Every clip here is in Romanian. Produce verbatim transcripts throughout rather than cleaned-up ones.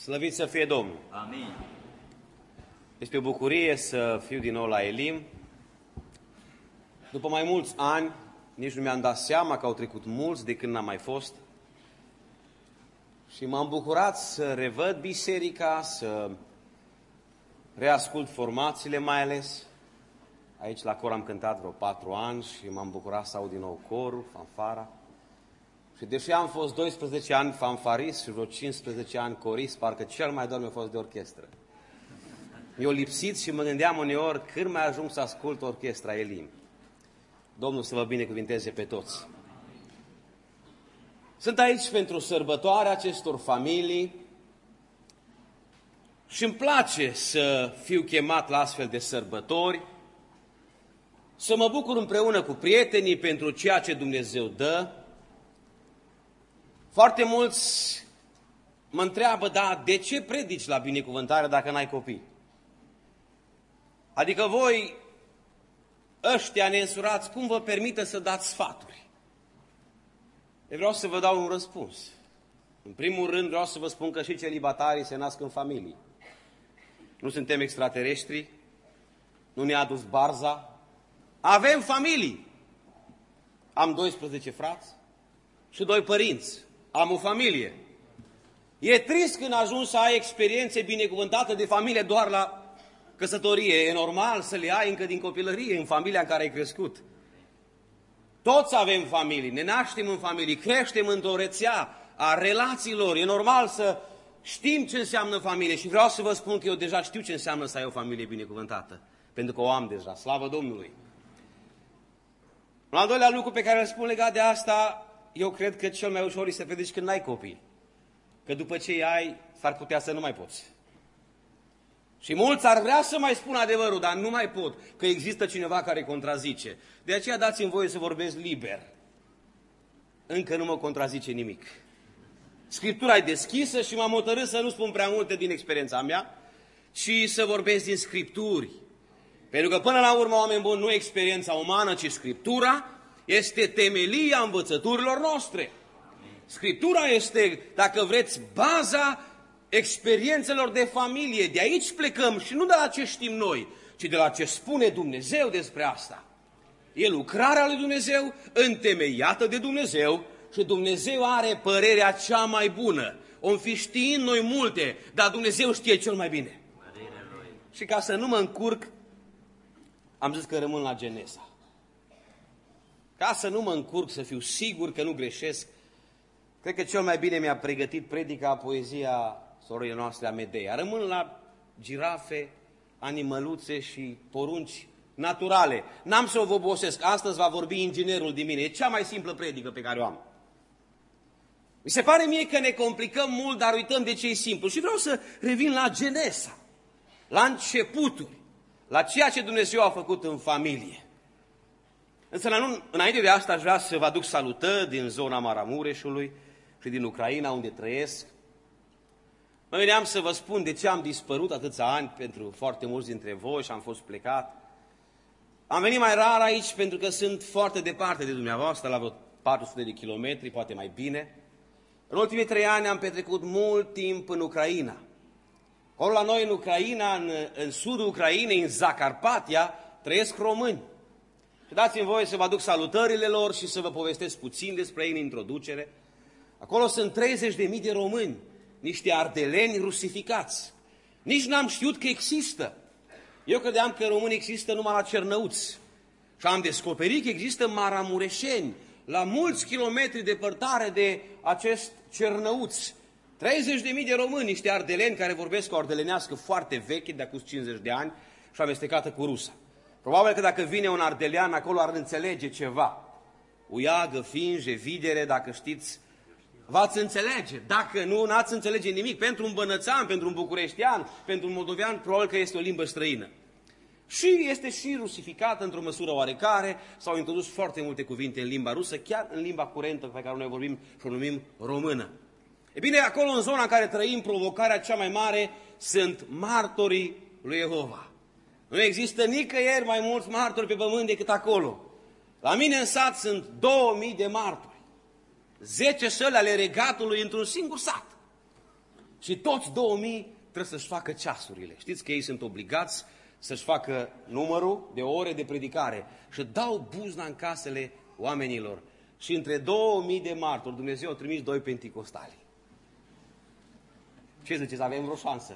Slăvit să fie Domnul! Amin. Este o bucurie să fiu din nou la Elim. După mai mulți ani, nici nu mi-am dat seama că au trecut mulți de când n-am mai fost. Și m-am bucurat să revăd biserica, să reascult formațiile mai ales. Aici la cor am cântat vreo patru ani și m-am bucurat să aud din nou corul, fanfara. Și deși am fost doisprezece ani fanfarist și vreo cincisprezece ani corist, parcă cel mai dor mi-a fost de orchestră. Mi-a lipsit și mă gândeam uneori când mai ajung să ascult orchestra Elim. Domnul să vă binecuvinteze pe toți. Sunt aici pentru sărbătoarea acestor familii și îmi place să fiu chemat la astfel de sărbători, să mă bucur împreună cu prietenii pentru ceea ce Dumnezeu dă. Foarte mulți mă întreabă, da, de ce predici la binecuvântare dacă n-ai copii? Adică voi, ăștia neînsurați, cum vă permite să dați sfaturi? Eu vreau să vă dau un răspuns. În primul rând vreau să vă spun că și celibatarii se nasc în familii. Nu suntem extraterestri, nu ne-a adus barza, avem familii. Am doisprezece frați și doi părinți. Am o familie. E trist când ajungi să ai experiențe binecuvântate de familie doar la căsătorie. E normal să le ai încă din copilărie, în familia în care ai crescut. Toți avem familii, ne naștem în familii, creștem într-o rețea a relațiilor. E normal să știm ce înseamnă familie și vreau să vă spun că eu deja știu ce înseamnă să ai o familie binecuvântată. Pentru că o am deja, slavă Domnului. Un al doilea lucru pe care îl spun legat de asta, eu cred că cel mai ușor este să predici când n-ai copii. Că după ce îi ai, s-ar putea să nu mai poți. Și mulți ar vrea să mai spun adevărul, dar nu mai pot, că există cineva care contrazice. De aceea dați-mi voie să vorbesc liber. Încă nu mă contrazice nimic. Scriptura e deschisă și m-am hotărât să nu spun prea multe din experiența mea, ci să vorbesc din Scripturi. Pentru că până la urmă, oameni buni, nu experiența umană, ci Scriptura este temelia învățăturilor noastre. Scriptura este, dacă vreți, baza experiențelor de familie. De aici plecăm și nu de la ce știm noi, ci de la ce spune Dumnezeu despre asta. E lucrarea lui Dumnezeu, întemeiată de Dumnezeu și Dumnezeu are părerea cea mai bună. Om fi știind noi multe, dar Dumnezeu știe cel mai bine. Și ca să nu mă încurc, am zis că rămân la Genesa. Ca să nu mă încurc, să fiu sigur că nu greșesc, cred că cel mai bine mi-a pregătit predica poezia sororii noastre Amedeia. Rămân la girafe, animăluțe și porunci naturale. N-am să o vobosesc. Astăzi va vorbi inginerul din mine. E cea mai simplă predică pe care o am. Mi se pare mie că ne complicăm mult, dar uităm de ce e simplu. Și vreau să revin la Genesa, la începuturi, la ceea ce Dumnezeu a făcut în familie. Însă, înainte de asta, aș vrea să vă aduc salutări din zona Maramureșului și din Ucraina, unde trăiesc. Mă veneam să vă spun de ce am dispărut atâția ani pentru foarte mulți dintre voi și am fost plecat. Am venit mai rar aici pentru că sunt foarte departe de dumneavoastră, la vreo patru sute de kilometri, poate mai bine. În ultimii trei ani am petrecut mult timp în Ucraina. Acolo la noi în Ucraina, în, în sudul Ucrainei, în Zacarpatia, trăiesc români. Și dați-mi voie să vă aduc salutările lor și să vă povestesc puțin despre ei în introducere. Acolo sunt treizeci de mii de români, niște ardeleni rusificați. Nici n-am știut că există. Eu credeam că români există numai la Cernăuți. Și am descoperit că există maramureșeni, la mulți kilometri depărtare de acest Cernăuți. treizeci de mii de români, niște ardeleni care vorbesc o ardelenească foarte veche, de acum cincizeci de ani, și amestecată cu rusa. Probabil că dacă vine un ardelean, acolo ar înțelege ceva. Uiagă, finge, videre, dacă știți, v-ați înțelege. Dacă nu, n-ați înțelege nimic. Pentru un bănățean, pentru un bucureștean, pentru un moldovean, probabil că este o limbă străină. Și este și rusificată într-o măsură oarecare, s-au introdus foarte multe cuvinte în limba rusă, chiar în limba curentă pe care noi vorbim și o numim română. E bine, acolo în zona în care trăim, provocarea cea mai mare sunt martorii lui Jehova. Nu există nicăieri mai mulți martori pe pământ decât acolo. La mine în sat sunt două mii de martori. Zece săli ale regatului într-un singur sat. Și toți două mii trebuie să-și facă ceasurile. Știți că ei sunt obligați să-și facă numărul de ore de predicare și dau buzna în casele oamenilor. Și între două mii de martori Dumnezeu a trimis doi penticostali. Ce ziceți, avem vreo șansă?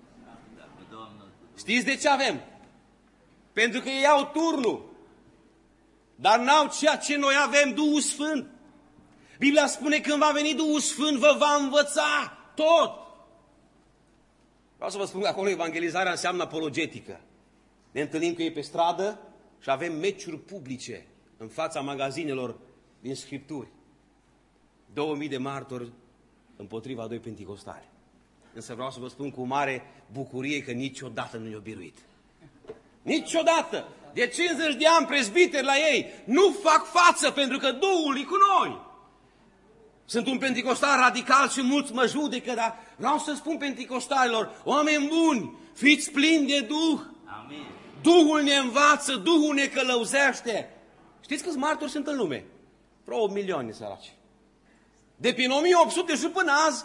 Știți de ce avem? Pentru că ei au turnul. Dar n-au ceea ce noi avem, Duhul Sfânt. Biblia spune că când va veni Duhul Sfânt, vă va învăța tot. Vreau să vă spun că acolo evangelizarea înseamnă apologetică. Ne întâlnim cu ei pe stradă și avem meciuri publice în fața magazinelor din Scripturi. Două mii de martori împotriva doi penticostali. Însă vreau să vă spun cu mare bucurie că niciodată nu i-a biruit. Niciodată! De cincizeci de ani prezbiteri la ei nu fac față pentru că Duhul e cu noi. Sunt un penticostal radical și mulți mă judecă, dar vreau să spun penticostalilor, oameni buni, fiți plini de Duh. Amin. Duhul ne învață, Duhul ne călăuzește. Știți câți martori sunt în lume? Vreo opt milioane săraci. De prin o mie opt sute și până azi,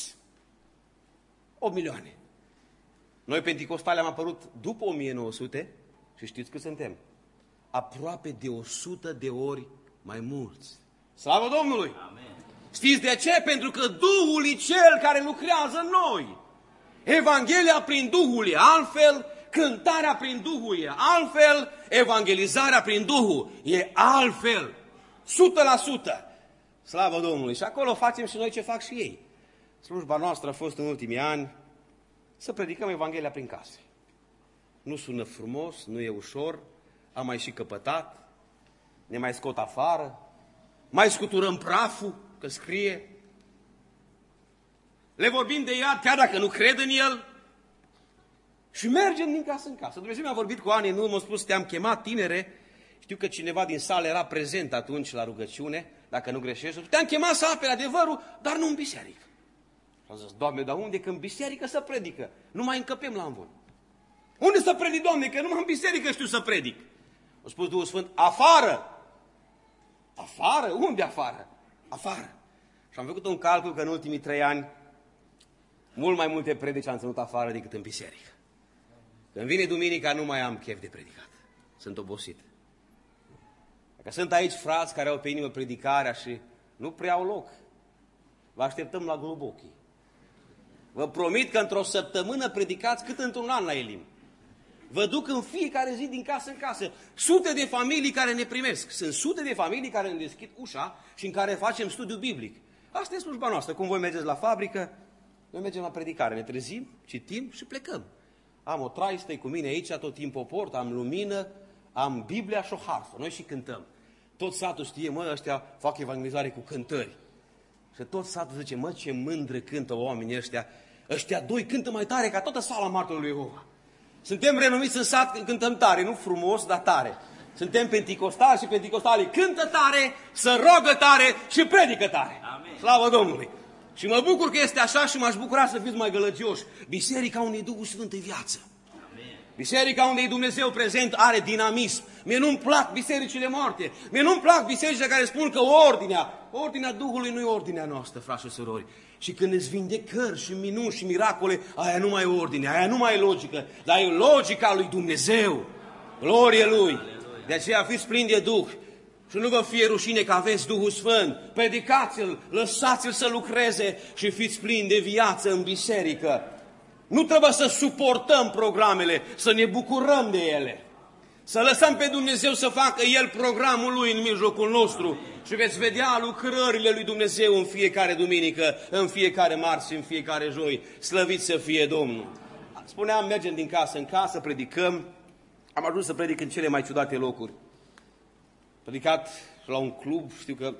opt milioane. Noi penticostali am apărut după o mie nouă sute și știți cât suntem? Aproape de o sută de ori mai mulți. Slavă Domnului! Amen. Știți de ce? Pentru că Duhul e Cel care lucrează în noi. Evanghelia prin Duhul e altfel, cântarea prin Duhul e altfel, evangelizarea prin Duhul e altfel. Sută la sută. Slavă Domnului! Și acolo facem și noi ce fac și ei. Slujba noastră a fost în ultimii ani să predicăm Evanghelia prin case. Nu sună frumos, nu e ușor, am mai și căpătat, ne mai scot afară, mai scuturăm praful, că scrie. Le vorbim de iad, chiar dacă nu cred în el, și mergem din casă în casă. Dumnezeu mi-a vorbit cu ani în urmă, a spus, te-am chemat tinere, știu că cineva din sală era prezent atunci la rugăciune, dacă nu greșești, te-am chemat să apere adevărul, dar nu în biserică. Și am zis, Doamne, dar unde că în biserică să predică? Nu mai încăpem la învon. Unde să predic, Doamne, că numai în biserică știu să predic? A spus Duhul Sfânt, afară! Afară? Unde afară? Afară. Și am făcut un calcul că în ultimii trei ani mult mai multe predici am ținut afară decât în biserică. Când vine duminica nu mai am chef de predicat. Sunt obosit. Dacă sunt aici frați care au pe inimă predicarea și nu prea au loc, vă așteptăm la Globochii. Vă promit că într-o săptămână predicați cât într-un an la Elim. Vă duc în fiecare zi din casă în casă. Sute de familii care ne primesc. Sunt sute de familii care ne deschid ușa și în care facem studiu biblic. Asta e slujba noastră. Cum voi mergeți la fabrică, noi mergem la predicare. Ne trezim, citim și plecăm. Am o traistă cu mine aici, tot timpul o port, am lumină, am Biblia și o harfă. Noi și cântăm. Tot satul știe, mă, ăștia fac evangelizare cu cântări. Și tot satul zice, mă, ce mândră cântă oamenii ăștia. Ăștia doi cântă mai tare ca toată sala martorului Jehova. Suntem renumiți în sat când cântăm tare, nu frumos, dar tare. Suntem penticostali și penticostalii cântă tare, se rogă tare și predică tare. Amin. Slavă Domnului! Și mă bucur că este așa și m-aș bucura să fiți mai gălăgioși. Biserica unde e Duhul Sfânt în viață. Amin. Biserica unde e Dumnezeu prezent are dinamism. Mie nu-mi plac bisericile moarte. Mie nu-mi plac bisericile care spun că ordinea, ordinea Duhului nu e ordinea noastră, frați și surori. Și când îți vindecări și minuni și miracole, aia nu mai e ordine, aia nu mai e logică, dar e logica lui Dumnezeu. Glorie Lui. De aceea fiți plini de Duh și nu vă fie rușine că aveți Duhul Sfânt. Predicați-L, lăsați-L să lucreze și fiți plini de viață în biserică. Nu trebuie să suportăm programele, să ne bucurăm de ele. Să lăsăm pe Dumnezeu să facă El programul Lui în mijlocul nostru și veți vedea lucrările Lui Dumnezeu în fiecare duminică, în fiecare marți, în fiecare joi. Slăvit să fie Domnul! Spuneam, mergem din casă în casă, predicăm. Am ajuns să predic în cele mai ciudate locuri. Predicat la un club, știu că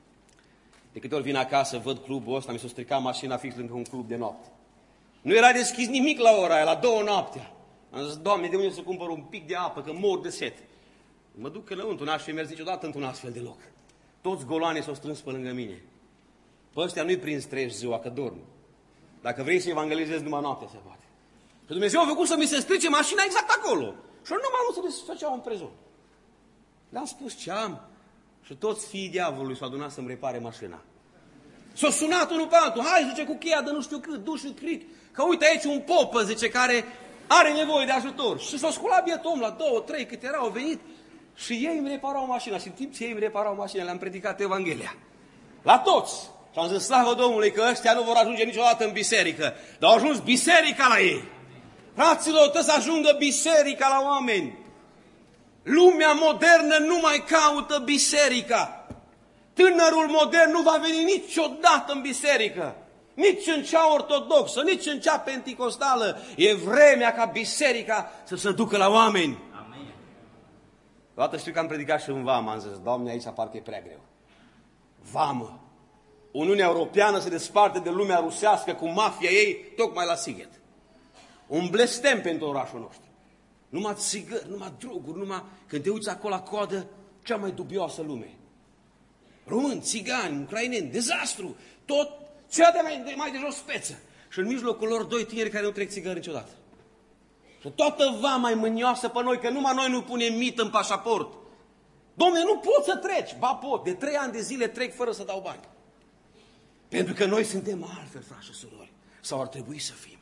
de câte ori vin acasă, văd clubul ăsta, mi s-a stricat mașina fix lângă un club de noapte. Nu era deschis nimic la ora aia, la două noaptea. Am zis, Doamne, de unde să cumpăr un pic de apă, că mor de set. Mă duc înăuntru, n-aș fi mers niciodată într-un astfel de loc. Toți goloanii s-au strâns pe lângă mine. Pe ăștia nu-i prins treci ziua, că dorm. Dacă vrei să evangelizezi, numai noaptea se poate. Și Dumnezeu a făcut să mi se strice mașina exact acolo. Și nu m-am lăsat să făceau în prezon. Le-am spus ce am și toți fiii diavolului s-au adunat să-mi repare mașina. S-a sunat unul pe altul, hai, zice, cu cheia de nu știu cât, duș și cric, că uite aici un popă, zice, care are nevoie de ajutor. Și s-a sculat bietul om la două, trei, cât erau, au venit și ei îmi reparau mașina. Și în timp ce ei îmi reparau mașina, le-am predicat Evanghelia. La toți. Și am zis, slavă Domnului, că ăștia nu vor ajunge niciodată în biserică, dar au ajuns biserica la ei. Fraților, trebuie să ajungă biserica la oameni. Lumea modernă nu mai caută biserica. Tânărul modern nu va veni niciodată în biserică. Nici în cea ortodoxă, nici în cea penticostală. E vremea ca biserica să se ducă la oameni. Amin. Toată știu că am predicat și în vamă. Am zis, Doamne, aici parcă e prea greu. Vamă. Uniunea Europeană se desparte de lumea rusească cu mafia ei tocmai la Sighet. Un blestem pentru orașul nostru. Numai țigări, numai droguri, numai... Când te uiți acolo la coadă, cea mai dubioasă lume. Români, țigani, ucraineni, dezastru, tot cea de mai de, mai de jos speță. Și în mijlocul lor doi tineri care nu trec țigări niciodată. Și toată vama e mânioasă pe noi, că numai noi nu punem mit în pașaport. Dom'le, nu poți să treci. Ba pot, de trei ani de zile trec fără să dau bani. Pentru că noi suntem altfel, frați și surori. Sau ar trebui să fim.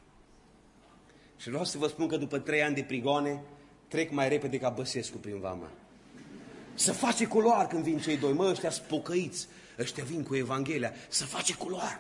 Și vreau să vă spun că după trei ani de prigoane, trec mai repede ca Băsescu prin vamă. Să face culoar când vin cei doi. Mă, ăștia spocăiți, ăștia vin cu Evanghelia. Să face culoar.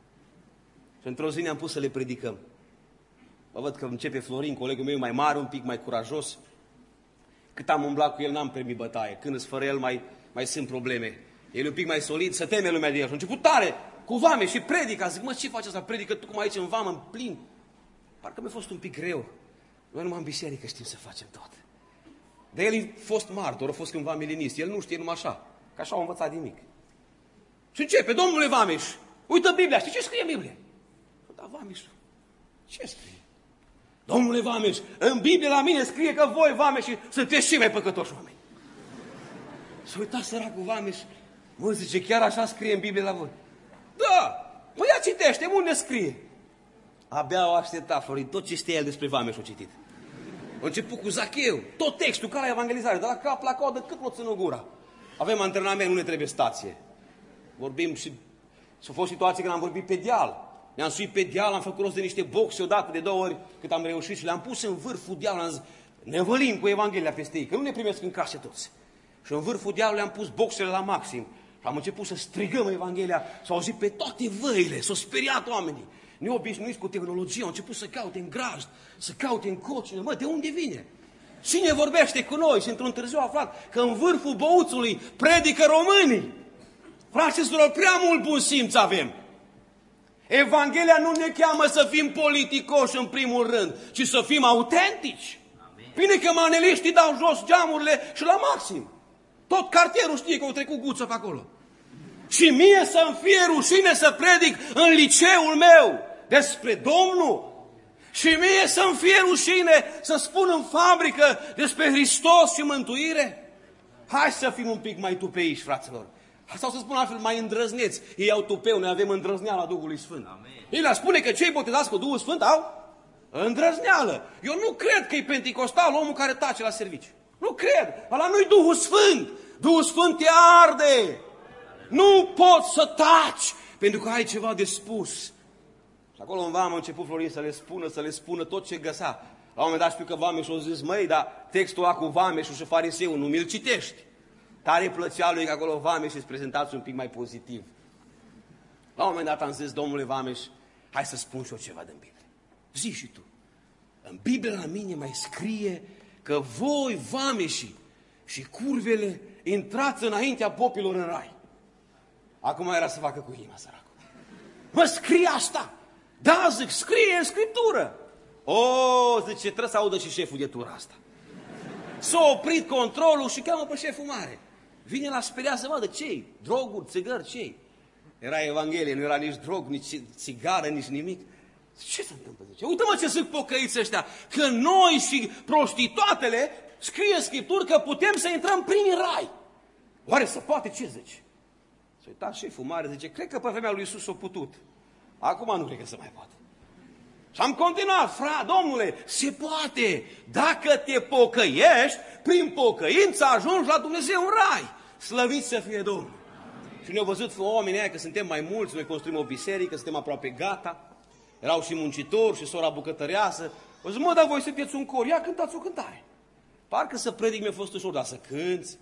Și într-o zi ne-am pus să le predicăm. Mă văd că începe Florin, colegul meu mai mare, un pic mai curajos. Cât am umblat cu el, n-am primit bătaie. Când îți fără el, mai, mai sunt probleme. El e un pic mai solid, să teme lumea de el. Și a început tare, cu vame și predica. Zic, mă, ce faci asta? Predică tu cum aici în vamă, în plin. Parcă mi-a fost un pic greu. Noi numai în biserică știm să facem tot. Dar el a fost martor, a fost cândva milenist. El nu știe numai așa, că așa a învățat din mic. Și începe, domnule Vameș, uită Biblia, știi ce scrie în Biblie? Da, Vameșul, ce scrie? Domnule Vameș, în Biblie la mine scrie că voi, Vameși, sunteți și mai păcătoși oameni. S-a uitat săracul Vameș, mă, zice, chiar așa scrie în Biblie la voi? Da, păi ia citește, unde scrie? Abia o aștepta, Florin, tot ce știa el despre Vameș a citit. A început cu Zacheu, tot textul, ca la evangelizare, de la cap la coadă, cât pot țină gura. Avem antrenament, nu ne trebuie stație. Vorbim și... S-au fost situații când am vorbit pe deal. Ne-am suit pe deal, am făcut rost de niște boxe odată, de două ori, cât am reușit și le-am pus în vârful dealului. Am zis, ne învălim cu Evanghelia peste ei, că nu ne primesc în case toți. Și în vârful dealului am pus boxele la maxim. Și am început să strigăm Evanghelia, s-au auzit pe toate văile, s-au speriat oamenii. Neobișnuiți cu tehnologie, au început să caute în grajd, să caute în cocine. Mă, de unde vine? Cine vorbește cu noi? Și într-un târziu a aflat că în vârful băuțului predică românii. Fraților, prea mult bun simț avem. Evanghelia nu ne cheamă să fim politicoși în primul rând, ci să fim autentici. Amin. Bine că maneliștii dau jos geamurile și la maxim. Tot cartierul știe că au trecut guță pe acolo. Și mie să-mi fie rușine să predic în liceul meu despre Domnul. Și mie să-mi fie rușine să spun în fabrică despre Hristos și mântuire. Hai să fim un pic mai tupeiși, fraților. Sau să spun altfel, mai îndrăzneți. Ei au tupeu, noi avem îndrăzneala Duhului Sfânt. Amen. Ei le spune că cei botezați cu Duhul Sfânt au îndrăzneală. Eu nu cred că e penticostal omul care tace la serviciu. Nu cred. Ăla nu-i Duhul Sfânt. Duhul Sfânt te arde. Nu poți să taci, pentru că ai ceva de spus. Și acolo în vamă a început Florin să le spună, să le spună tot ce găsea. La un moment dat știu că Vameșul a zis, măi, dar textul ăla cu Vameșul și fariseul, nu mi-l citești. Tare plăcea lui că acolo Vameș și-ți prezentați un pic mai pozitiv. La un moment dat am zis, domnule Vameș, hai să spun și eu ceva din Biblie. Zi și tu. În Biblie la mine mai scrie că voi, vameșii și curvele, intrați înaintea popilor în rai. Acum era să facă cu inima, săracul. Mă, scrie asta! Da, zic, scrie în Scriptură. O, zice, trebuie să audă și șeful de tura asta. S-a oprit controlul și cheamă pe șeful mare. Vine la speria să vadă ce-i, droguri, țigări, ce-i. Era Evanghelie, nu era nici drog, nici țigară, nici nimic. Ce se întâmplă? Zice, uite-mă ce sunt pocăiți ăștia, că noi și prostituatele scrie în Scripturi că putem să intrăm prin rai. Oare se poate? Ce zici? S-a uitat șeful mare, zice, cred că pe vremea lui Iisus s-a putut. Acum nu cred că se mai poate. Și am continuat, fra, domnule, se poate. Dacă te pocăiești, prin pocăință ajungi la Dumnezeu în rai. Slăvit să fie Domnul. Și ne-au văzut oamenii aia că suntem mai mulți, noi construim o biserică, suntem aproape gata. Erau și muncitori și sora bucătăreasă. O zic, mă, dar voi sunteți un cor, ia cântați o cântare. Parcă să predic mi-a fost ușor, dar să cânți.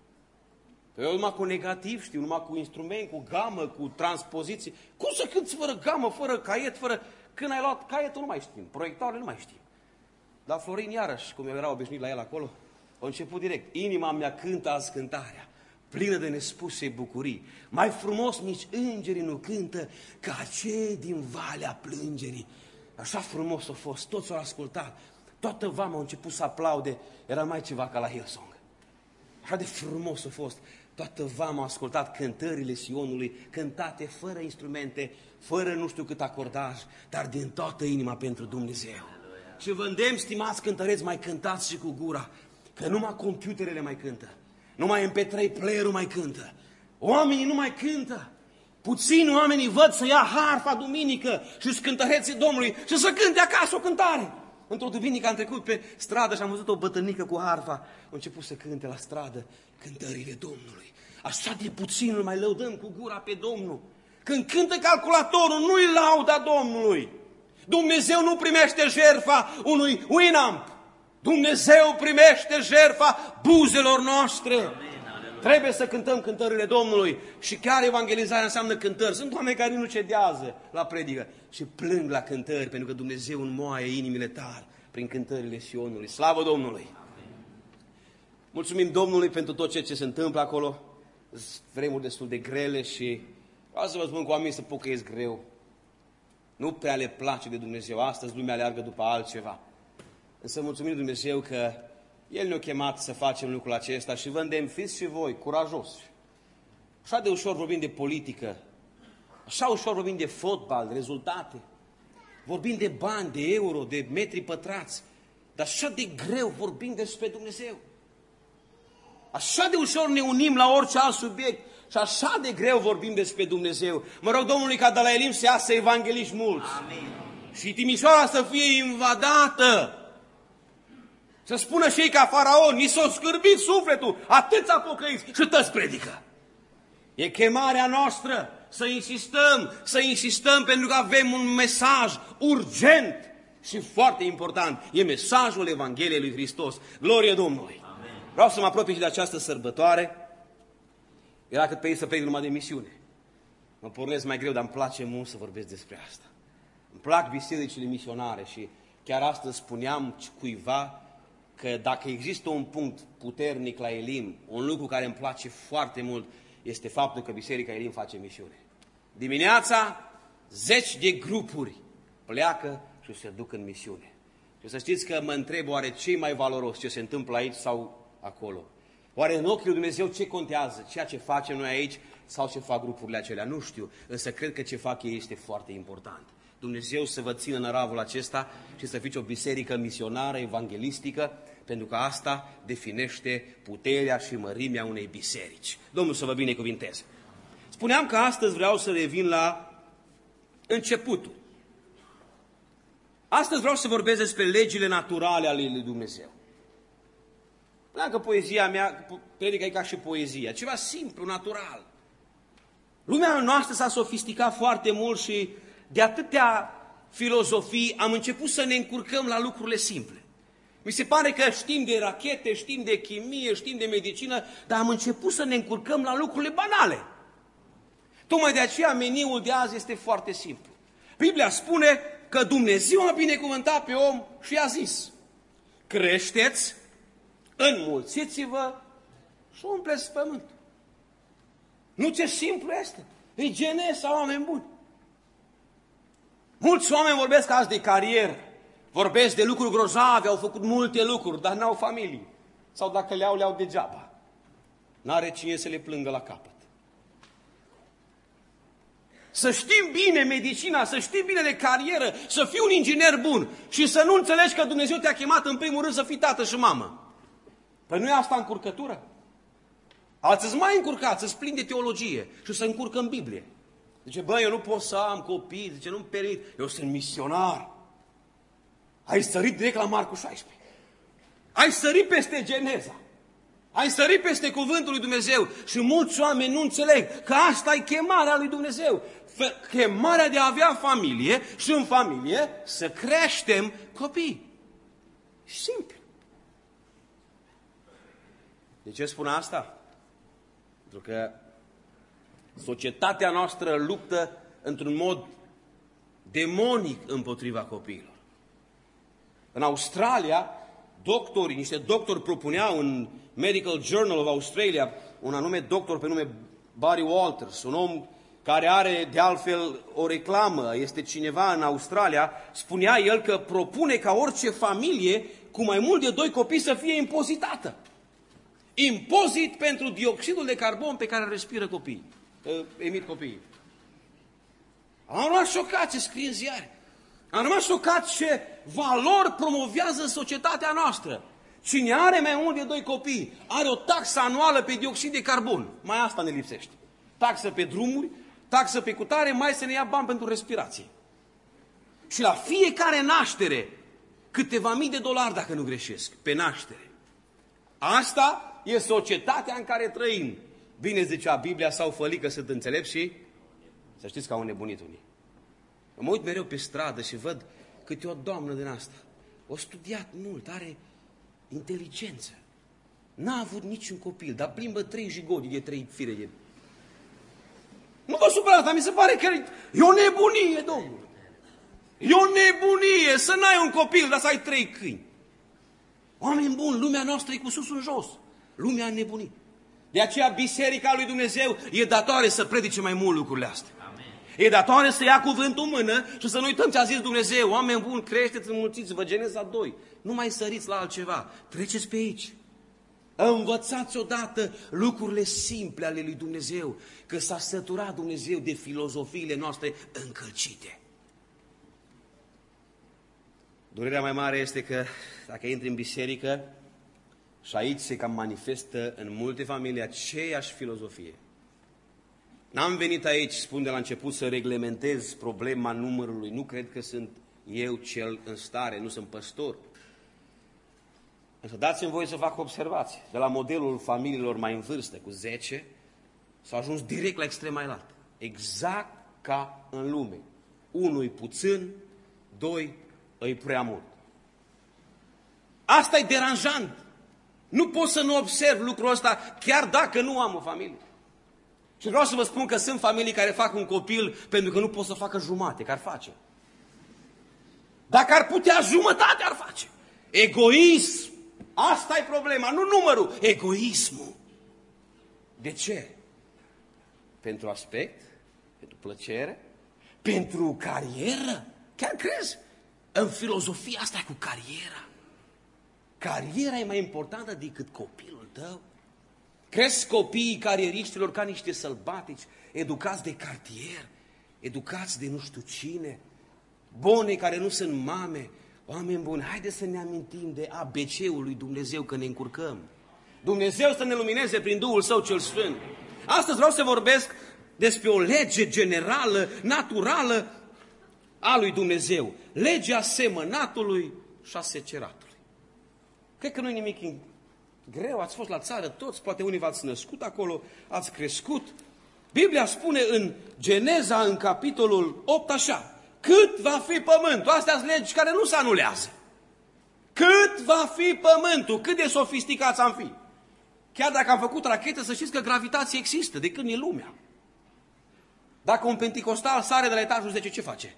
Că eu numai cu negativ știu, numai cu instrument, cu gamă, cu transpoziție. Cum să cânți fără gamă, fără caiet, fără... Când ai luat caietul nu mai știm, proiectoarele nu mai știm. Dar Florin iarăși, cum eu era obișnuit la el acolo, a început direct. Inima mea cântă azi cântarea, plină de nespuse bucurii. Mai frumos nici îngerii nu cântă ca cei din Valea Plângerii. Așa frumos a fost, toți au ascultat. Toată vama a început să aplaude, era mai ceva ca la Hillsong. Așa de frumos a fost. Toată vama a ascultat cântările Sionului, cântate fără instrumente, fără nu știu cât acordaj, dar din toată inima pentru Dumnezeu. Și vă îndemn, stimați cântăreți, mai cântați și cu gura, că numai computerele mai cântă, numai M P trei player-ul mai cântă, oamenii nu mai cântă. Puțini oamenii văd să ia harfa duminică și cântăreții Domnului și să cânte acasă o cântare. Într-o duminică am trecut pe stradă și am văzut o bătrânică cu harfa. A început să cânte la stradă cântările Domnului. Așa de puțin îl mai lăudăm cu gura pe Domnul. Când cântă calculatorul, nu-i lauda Domnului. Dumnezeu nu primește jertfa unui Winamp. Dumnezeu primește jertfa buzelor noastre. Amen. Trebuie să cântăm cântările Domnului. Și chiar evangelizarea înseamnă cântări. Sunt oameni care nu cedează la predică și plâng la cântări, pentru că Dumnezeu înmoaie inimile tari prin cântările Sionului. Slavă Domnului! Amen. Mulțumim Domnului pentru tot ceea ce se întâmplă acolo. Sunt vremuri destul de grele și vreau să vă spun că oamenii să pocăiesc greu. Nu prea le place de Dumnezeu. Astăzi lumea aleargă după altceva. Însă mulțumim Dumnezeu că El ne-a chemat să facem lucrul acesta și vă îndemn, fiți și voi curajoși. Așa de ușor vorbim de politică, așa ușor vorbim de fotbal, de rezultate, vorbim de bani, de euro, de metri pătrați, dar așa de greu vorbim despre Dumnezeu. Așa de ușor ne unim la orice alt subiect și așa de greu vorbim despre Dumnezeu. Mă rog Domnului ca de la Elim să iasă evangheliști mulți. Amin. Și Timișoara să fie invadată. Să spună și ei ca Faraon, ni s-a scârbit sufletul, atâția pocăiți și tăți predică. E chemarea noastră să insistăm, să insistăm pentru că avem un mesaj urgent și foarte important. E mesajul Evangheliei lui Hristos. Glorie Domnului! Amen. Vreau să mă apropii și de această sărbătoare. Era cât pe ei să predic numai de misiune. Mă pornesc mai greu, dar îmi place mult să vorbesc despre asta. Îmi plac bisericile misionare și chiar astăzi spuneam cuiva că dacă există un punct puternic la Elim, un lucru care îmi place foarte mult, este faptul că Biserica Elim face misiune. Dimineața, zeci de grupuri pleacă și se duc în misiune. Și să știți că mă întreb, oare ce mai valoros, ce se întâmplă aici sau acolo? Oare în ochiul lui Dumnezeu ce contează? Ceea ce facem noi aici sau ce fac grupurile acelea? Nu știu, însă cred că ce fac ei este foarte important. Dumnezeu să vă țină în năravul acesta și să fiți o biserică misionară, evanghelistică, pentru că asta definește puterea și mărimea unei biserici. Domnul să vă binecuvinteze. Spuneam că astăzi vreau să revin la începutul. Astăzi vreau să vorbesc despre legile naturale ale lui Dumnezeu. Dacă poezia mea, predica e ca și poezia, ceva simplu, natural. Lumea noastră s-a sofisticat foarte mult și de atâtea filozofii am început să ne încurcăm la lucrurile simple. Mi se pare că știm de rachete, știm de chimie, știm de medicină, dar am început să ne încurcăm la lucrurile banale. Tocmai de aceea meniul de azi este foarte simplu. Biblia spune că Dumnezeu a binecuvântat pe om și a zis: creșteți, înmulțiți-vă și umpleți pământul. Nu ce simplu este. E genesa, oameni buni. Mulți oameni vorbesc azi de carieră, vorbesc de lucruri grozave, au făcut multe lucruri, dar n-au familie. Sau dacă le-au, le-au degeaba. N-are cine să le plângă la capăt. Să știm bine medicina, să știi bine de carieră, să fii un inginer bun și să nu înțelegi că Dumnezeu te-a chemat în primul rând să fii tată și mamă. Păi nu e asta încurcătură? Alții îți mai încurcați, îți plin de teologie și să încurcă în Biblie. Zice, băi, eu nu pot să am copii, zice, nu-mi permit, eu sunt misionar. Ai sărit direct la Marcu șaisprezece. Ai sărit peste Geneza. Ai sărit peste cuvântul lui Dumnezeu și mulți oameni nu înțeleg că asta e chemarea lui Dumnezeu. Chemarea de a avea familie și în familie să creștem copii. Simplu. De ce spun asta? Pentru că societatea noastră luptă într-un mod demonic împotriva copiilor. În Australia, doctorii, niște doctori propuneau în Medical Journal of Australia, un anume doctor pe nume Barry Walters, un om care are de altfel o reclamă, este cineva în Australia, spunea el că propune ca orice familie cu mai mult de doi copii să fie impozitată. Impozit pentru dioxidul de carbon pe care îl respiră copiii, emit copiii. Am rămas șocat ce scrie în ziare. Am rămas șocat ce valori promovează societatea noastră. Cine are mai mult de doi copii are o taxă anuală pe dioxid de carbon. Mai asta ne lipsește. Taxă pe drumuri, taxă pe cutare, mai să ne ia bani pentru respirație. Și la fiecare naștere, câteva mii de dolari, dacă nu greșesc, pe naștere. Asta e societatea în care trăim. Bine zicea Biblia, sau fălică sunt înțelepți și să știți că au nebunit unii. Mă uit mereu pe stradă și văd câte o doamnă din asta. O studiat mult, are inteligență. N-a avut niciun copil, dar plimbă trei jigodi de trei fire de... Nu vă supărați, dar mi se pare că e o nebunie, domnule. E o nebunie să n-ai un copil, dar să ai trei câini. Oameni buni, lumea noastră e cu sus în jos. Lumea a nebunit. De aceea Biserica lui Dumnezeu e datoare să predice mai mult lucrurile astea. Amen. E datoare să ia cuvântul în mână și să nu uităm ce a zis Dumnezeu. Oameni buni, creșteți, înmulțiți-vă, Geneza doi. Nu mai săriți la altceva. Treceți pe aici. Învățați odată lucrurile simple ale lui Dumnezeu, că s-a săturat Dumnezeu de filozofiile noastre încălcite. Durerea mai mare este că dacă intri în biserică și aici se cam manifestă în multe familii aceeași filozofie. N-am venit aici, spun de la început, să reglementez problema numărului. Nu cred că sunt eu cel în stare, nu sunt păstor. Însă dați-mi voie să fac observații. De la modelul familiilor mai în vârstă, cu zece, s-a ajuns direct la extrema înaltă. Exact ca în lume. Unu-i puțin, doi îi prea mult. Asta e deranjant. Nu pot să nu observ lucrul ăsta, chiar dacă nu am o familie. Și vreau să vă spun că sunt familii care fac un copil pentru că nu pot să facă jumate, că ar face. Dacă ar putea, jumătate ar face. Egoism. Asta e problema, nu numărul, egoismul. De ce? Pentru aspect, pentru plăcere, pentru carieră. Chiar crezi? În filozofia asta cu cariera. Cariera e mai importantă decât copilul tău. Crezi copiii carieriștilor ca niște sălbatici, educați de cartier, educați de nu știu cine, bune care nu sunt mame. Oameni buni, haideți să ne amintim de A B C-ul lui Dumnezeu, că ne încurcăm. Dumnezeu să ne lumineze prin Duhul Său cel Sfânt. Astăzi vreau să vorbesc despre o lege generală, naturală a lui Dumnezeu. Legea semănatului și a seceratului. Cred că nu e nimic greu, ați fost la țară toți, poate unii v-ați născut acolo, ați crescut. Biblia spune în Geneza, în capitolul opt, așa: cât va fi pământul? Astea sunt legi care nu se anulează. Cât va fi pământul? Cât de sofisticați am fi? Chiar dacă am făcut rachete, să știți că gravitație există, de când e lumea. Dacă un penticostal sare de la etajul zece, ce face?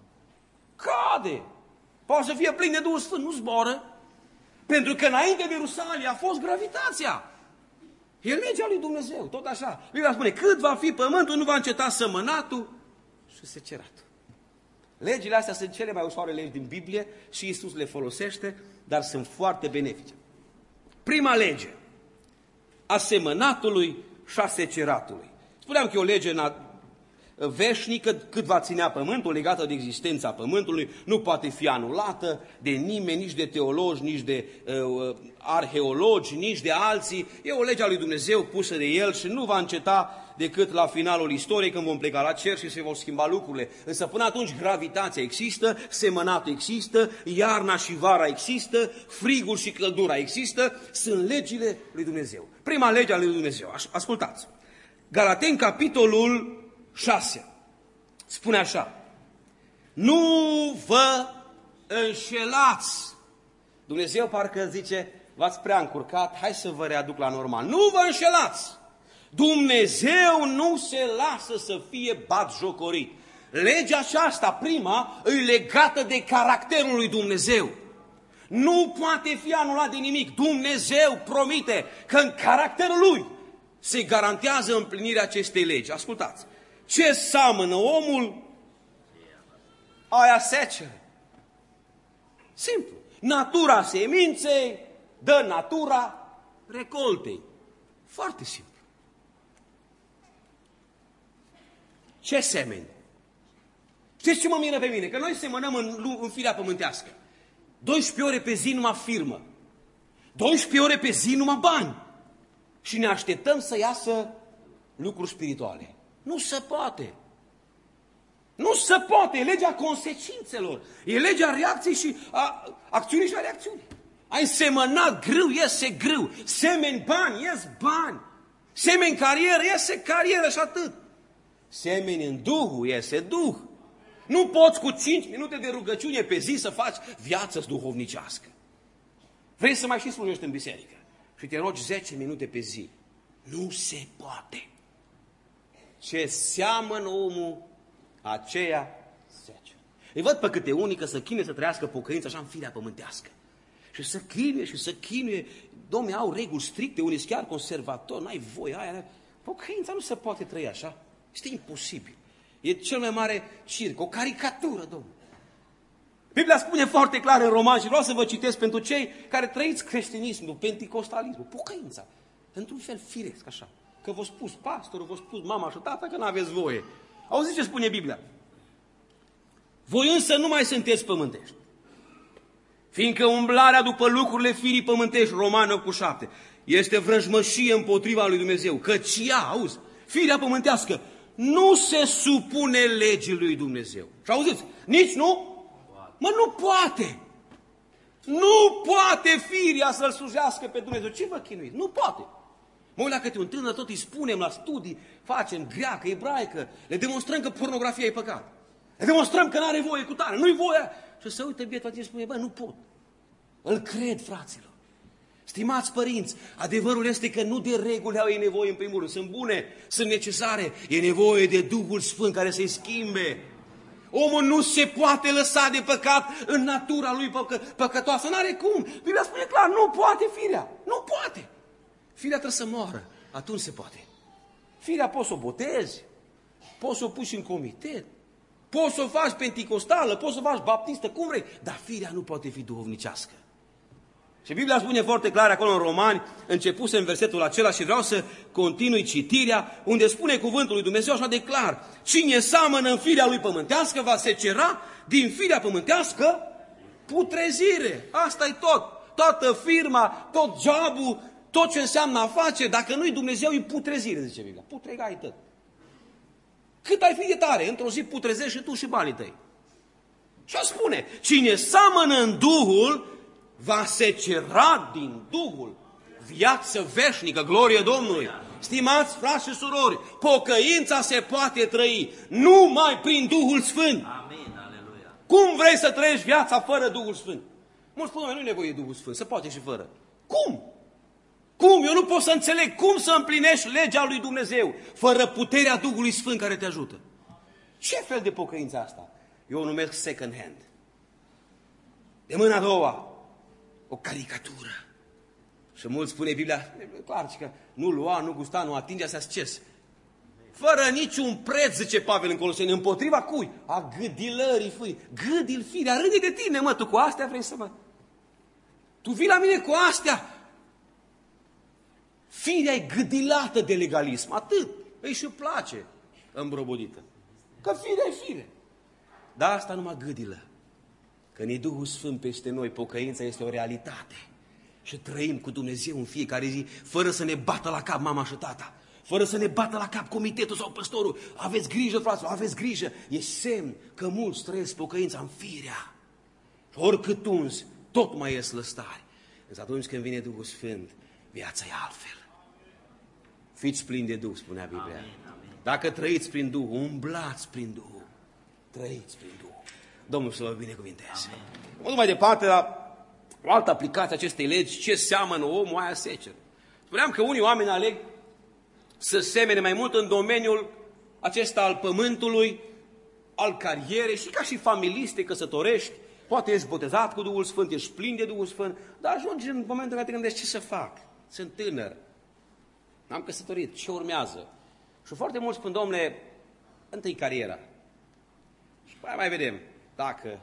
Cade! Poate să fie plin de Duhul Sfânt, nu zboară. Pentru că înainte de Ierusalia a fost gravitația. E legea lui Dumnezeu, tot așa. Biblia spune, cât va fi pământul, nu va înceta sămănatul și seceratul. Legile astea sunt cele mai ușoare legi din Biblie și Iisus le folosește, dar sunt foarte benefice. Prima lege, a semănatului și a seceratului. Spuneam că e o lege veșnică, cât va ținea pământul, legată de existența pământului, nu poate fi anulată de nimeni, nici de teologi, nici de uh, arheologi, nici de alții. E o lege a lui Dumnezeu pusă de El și nu va înceta decât la finalul istoriei, când vom pleca la cer și se vor schimba lucrurile. Însă până atunci gravitația există, semănatul există, iarna și vara există, frigul și căldura există, sunt legile lui Dumnezeu. Prima lege a lui Dumnezeu, ascultați. Galateni, capitolul șase, spune așa: nu vă înșelați. Dumnezeu parcă zice, v-ați prea încurcat, hai să vă readuc la normal. Nu vă înșelați! Dumnezeu nu se lasă să fie batjocorit. Legea aceasta, prima, e legată de caracterul lui Dumnezeu. Nu poate fi anulat de nimic. Dumnezeu promite că în caracterul lui se garantează împlinirea acestei legi. Ascultați, ce seamănă omul, aia secere. Simplu. Natura seminței dă natura recoltei. Foarte simplu. Ce semeni? Știți ce mă miră pe mine? Că noi semănăm în, în firea pământească. doisprezece ore pe zi numai firmă. doisprezece ore pe zi numai bani. Și ne așteptăm să iasă lucruri spirituale. Nu se poate. Nu se poate. E legea consecințelor. E legea reacției și a acțiunii și a reacțiunii. Ai semănat grâu, iese grâu. Semeni bani, ies bani. Semeni carieră, iese carieră și atât. Semeni în Duhul, iese Duh. Nu poți cu cinci minute de rugăciune pe zi să faci viață duhovnicească. Vrei să mai și slujești în biserică și te rogi zece minute pe zi. Nu se poate. Ce seamănă omul, aceea sece. Îi văd pe câte unii că să chinuie să trăiască pocăință așa în firea pământească. Și să chinuie și să chinuie. Dom'le, au reguli stricte, unii chiar conservatori, n-ai voie aia. Pocăința nu se poate trăi așa. Este imposibil. E cel mai mare circ, o caricatură, domnule. Biblia spune foarte clar în Romani, și vreau să vă citesc pentru cei care trăiți creștinismul, penticostalismul, pocăința, într-un fel firesc, așa. Că v-a spus pastorul, v-a spus mama și tata că n-aveți voie. Auziți ce spune Biblia? Voi însă nu mai sunteți pământești, fiindcă umblarea după lucrurile firii pământești, Romani opt cu șapte, este vrăjmășie împotriva lui Dumnezeu, căci ea, auzi, firea pământească nu se supune legii lui Dumnezeu. Și auziți, nici nu? Mă, nu poate. Nu poate firia să-L slujească pe Dumnezeu. Ce vă chinuiți? Nu poate. Mă uit la câte un tânăr, tot îi spunem la studii, facem greacă, ebraică, le demonstrăm că pornografia e păcat. Le demonstrăm că n-are voie cu tare, nu-i voie. Și se uită bietul și spune, bă, nu pot. Îl cred, fraților. Stimați părinți, adevărul este că nu de reguli au ei nevoie în primul rând, sunt bune, sunt necesare, e nevoie de Duhul Sfânt care să-i schimbe. Omul nu se poate lăsa de păcat în natura lui păcă, păcătoasă, n-are cum. Biblia spune clar, nu poate firea, nu poate. Firea trebuie să moară, atunci se poate. Firea poți să o botezi, poți să o pui în comitet, poți să o faci penticostală, poți să o faci baptistă, cum vrei, dar firea nu poate fi duhovnicească. Și Biblia spune foarte clar acolo în Romani, începuse în versetul acela și vreau să continui citirea, unde spune cuvântul lui Dumnezeu așa de clar: cine seamănă în firea lui pământească va secera din firea pământească putrezire. Asta e tot. Toată firma, tot jobul, tot ce înseamnă afaceri, dacă nu-i Dumnezeu, e putrezire, zice Biblia. Putregai tot. Cât ai fi de tare, într-o zi putrezești și tu și banii tăi. Și a spune, cine seamănă în Duhul va secera din Duhul viață veșnică, glorie Domnului. Stimați frați și surori, pocăința se poate trăi numai prin Duhul Sfânt. Amin, aleluia. Cum vrei să trăiești viața fără Duhul Sfânt? Mulți spun, nu e nevoie de Duhul Sfânt, se poate și fără. Cum? Cum? Eu nu pot să înțeleg cum să împlinești legea lui Dumnezeu fără puterea Duhului Sfânt care te ajută. Ce fel de pocăință asta? Eu o numesc second hand. De mâna a doua. O caricatură. Și mult spune Biblia, clar, că nu lua, nu gusta, nu atinge, să asces. Fără niciun preț, zice Pavel în Coloseni, împotriva cui? A gâdilării fâii. Gâdil firea, râde de tine, mă, tu cu astea vrei să mă... Tu vii la mine cu astea. Firea e gâdilată de legalism, atât. Îi și place îmbrobodită. Că firea e fire. Dar asta numai gâdilă. Când e Duhul Sfânt peste noi, pocăința este o realitate. Și trăim cu Dumnezeu în fiecare zi, fără să ne bată la cap mama și tata. fără să ne bată la cap comitetul sau păstorul. Aveți grijă, fraților, aveți grijă. E semn că mulți trăiesc pocăința în firea. Oricât unzi, tot mai ies lăstari. Însă atunci când vine Duhul Sfânt, viața e altfel. Fiți plini de Duh, spunea Biblia. Amin, amin. Dacă trăiți prin Duh, umblați prin Duh. Trăiți prin Duh. Domnul să vă binecuvinteze. Mă duc mai departe la o altă aplicație acestei legi. Ce seamănă omul, aia seceră. Spuneam că unii oameni aleg să semene mai mult în domeniul acesta al pământului, al carierei și ca și familist te căsătorești. Poate ești botezat cu Duhul Sfânt, ești plin de Duhul Sfânt, dar ajungi în momentul în care te gândești ce să fac. Sunt tânăr, n-am căsătorit, ce urmează? Și foarte mulți spun, domnule, întâi cariera. Și mai mai vedem dacă...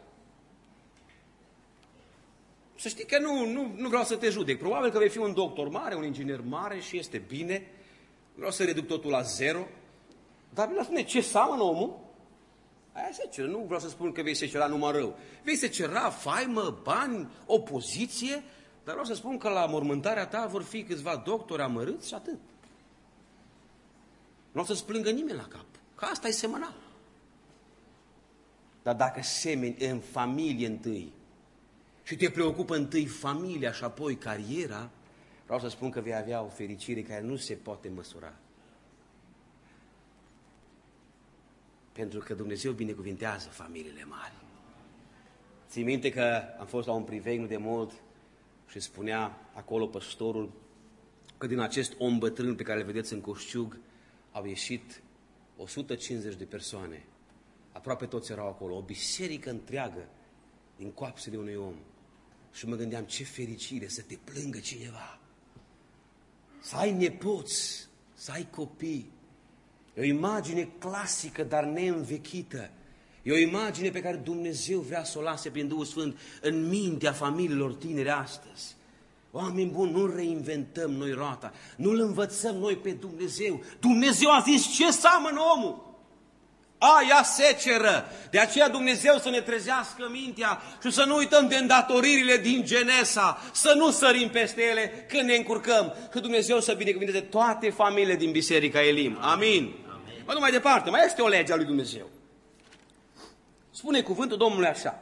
Să știi că nu, nu, nu vreau să te judec. Probabil că vei fi un doctor mare, un inginer mare și este bine. Vreau să reduc totul la zero. Dar Biblia spune, ce seamănă omul? Aia seceră. Nu vreau să spun că vei secera numai rău. Vei secera faimă, bani, opoziție, dar vreau să spun că la mormântarea ta vor fi câțiva doctori amărâți și atât. Nu o să-ți plângă nimeni la cap. Că asta e semănat. Dar dacă semeni în familie întâi și te preocupă întâi familia și apoi cariera, vreau să spun că vei avea o fericire care nu se poate măsura. Pentru că Dumnezeu binecuvintează familiile mari. Ții minte că am fost la un priveg nu de mult și spunea acolo păstorul că din acest om bătrân pe care îl vedeți în coșciug au ieșit o sută cincizeci de persoane. Aproape toți erau acolo, o biserică întreagă din coapsele unui om. Și mă gândeam, ce fericire să te plângă cineva. Să ai nepoți, să ai copii. E o imagine clasică, dar neînvechită. E o imagine pe care Dumnezeu vrea să o lase prin Duhul Sfânt în mintea familiilor tinere astăzi. Oameni buni, nu reinventăm noi roata, nu-L învățăm noi pe Dumnezeu. Dumnezeu a zis ce seamănă omul. Aia seceră. De aceea Dumnezeu să ne trezească mintea și să nu uităm de îndatoririle din Genesa, să nu sărim peste ele când ne încurcăm. Că Dumnezeu să binecuvânteze toate familiile din Biserica Elim. Amin. Amin. Mă duc mai departe, mai este o lege a lui Dumnezeu. Spune cuvântul Domnului așa.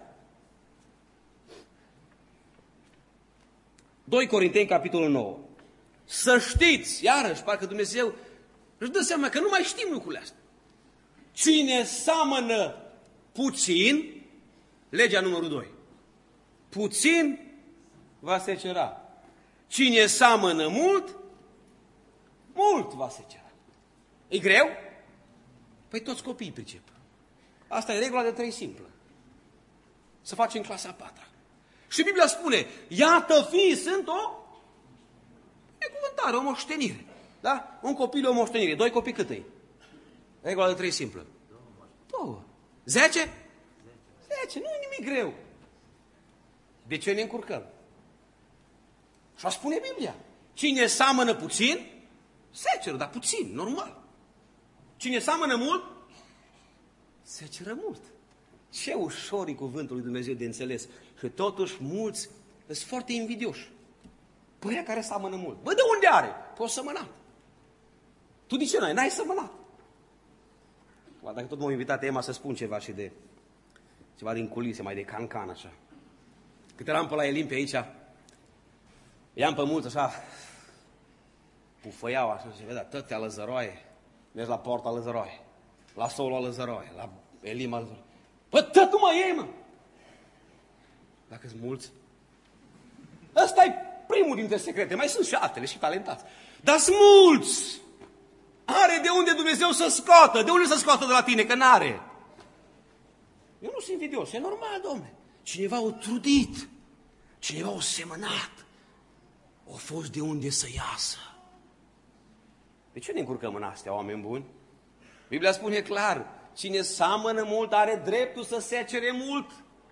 doi Corinteni, capitolul nouă. Să știți, iarăși, parcă Dumnezeu își dă seama că nu mai știm lucrurile astea. Cine seamănă puțin, legea numărul doi, puțin va secera. Cine seamănă mult, mult va secera. E greu? Păi toți copiii pricep. Asta e regula de trei simplă. Să facem clasa a patra. Și Biblia spune, iată fiii sunt o necuvântare, o moștenire. Da? Un copil e o moștenire. Doi copii cât e? Regula de trei simplă. Două. Zece? Zece. Nu e nimic greu. De ce ne încurcăm? Și-a spune Biblia. Cine seamănă puțin, seceră, dar puțin, normal. Cine seamănă mult, seceră mult. Ce ușor e cuvântul lui Dumnezeu de înțeles. Și totuși mulți sunt foarte invidioși. Păi aia care seamănă mult. Bă, de unde are? Păi o sămănat. Tu de ce n-ai? N-ai sămănat. Dacă tot m-au invitat Ema să spun ceva și de ceva din culise, mai de cancan așa. Cât eram pe la Elim pe aici, i-am pe mulți așa, pufăiau așa, se vedea, tătea lăzăroaie, mergi la Porta Lăzăroaie, la Solo Lăzăroaie, la Elim Lăzăroaie. Bă, tot nu mai e, mă! Dacă sunt mulți, ăsta e primul dintre secrete, mai sunt și altele și talentați. Dar sunt mulți! Are de unde Dumnezeu să scoată, de unde să scoată de la tine, că n-are. Eu nu sunt invidios, e normal, domne. Cineva o trudit, cineva o semănat, o fost de unde să iasă. De ce ne încurcăm în astea, oameni buni? Biblia spune clar, cine seamănă mult are dreptul să secere mult.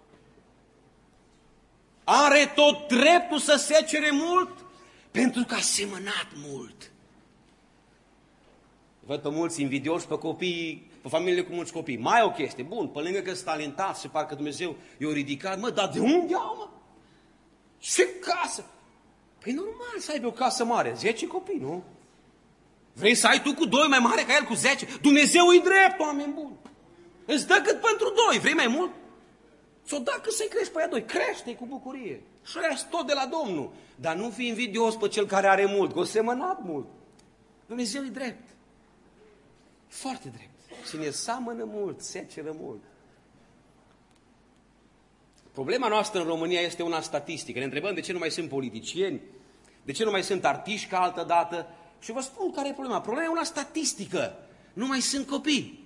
Are tot dreptul să secere mult, pentru că a semănat mult. Văd pe mulți invidioși, pe copii, pe familiile cu mulți copii. Mai o chestie, bun, pe lângă că sunt talentați și parcă Dumnezeu i-a ridicat, mă, dar de unde au, mă? Ce casă? Păi normal să aibă o casă mare, zece copii, nu? Vrei să ai tu cu doi mai mare ca el cu zece? Dumnezeu e drept, oameni buni. Îți dă cât pentru doi. Vrei mai mult? Ți-o da cât să-i crești pe aia doi. Crește-i cu bucurie. Și ăia tot de la Domnul. Dar nu fi invidios pe cel care are mult, că o semănat mult. Dumnezeu e drept. Foarte drept. Cine seamănă mult, seceră mult. Problema noastră în România este una statistică. Ne întrebăm de ce nu mai sunt politicieni, de ce nu mai sunt artiști ca altă dată. Și vă spun care e problema. Problema e una statistică. Nu mai sunt copii.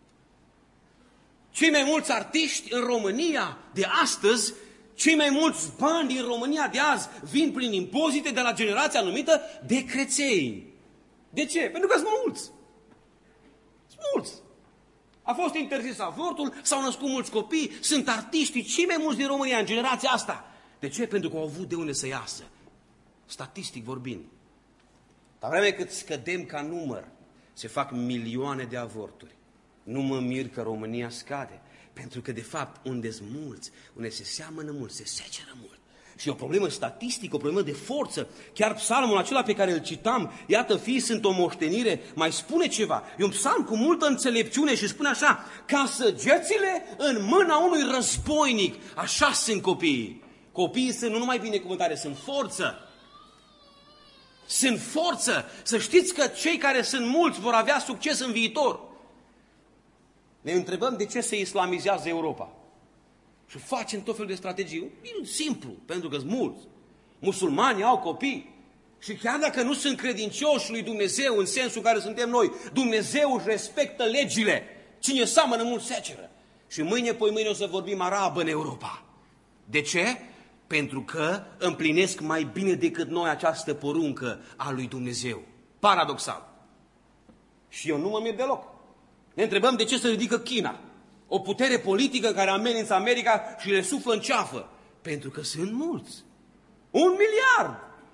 Cei mai mulți artiști în România de astăzi, cei mai mulți bani din România de azi vin prin impozite de la generația numită de creței. De ce? Pentru că sunt mulți. Sunt mulți. A fost interzis avortul, s-au născut mulți copii, sunt artiștii cei mai mulți din România în generația asta. De ce? Pentru că au avut de unde să iasă. Statistic vorbind. Dar vreme cât scădem ca număr, se fac milioane de avorturi. Nu mă mir că România scade, pentru că de fapt unde sunt mulți, unde se seamănă mult, se seceră mult. Și e o problemă statistică, o problemă de forță. Chiar psalmul acela pe care îl citam, iată, fiii sunt o moștenire, mai spune ceva. E un psalm cu multă înțelepciune și spune așa: ca săgețile în mâna unui războinic, așa sunt copiii. Copiii sunt nu numai binecuvântare, sunt forță. Sunt forță. Să știți că cei care sunt mulți vor avea succes în viitor. Ne întrebăm de ce se islamizează Europa. Și facem tot felul de strategii. E simplu, pentru că sunt mulți. Musulmanii au copii. Și chiar dacă nu sunt credincioși lui Dumnezeu în sensul în care suntem noi, Dumnezeu își respectă legile. Cine seamănă mult seceră. Și mâine, poi mâine o să vorbim arabă în Europa. De ce? Pentru că împlinesc mai bine decât noi această poruncă a lui Dumnezeu. Paradoxal. Și eu nu mă mir deloc. Ne întrebăm de ce se ridică China. O putere politică care amenință America și le suflă în ceafă. Pentru că sunt mulți. Un miliard!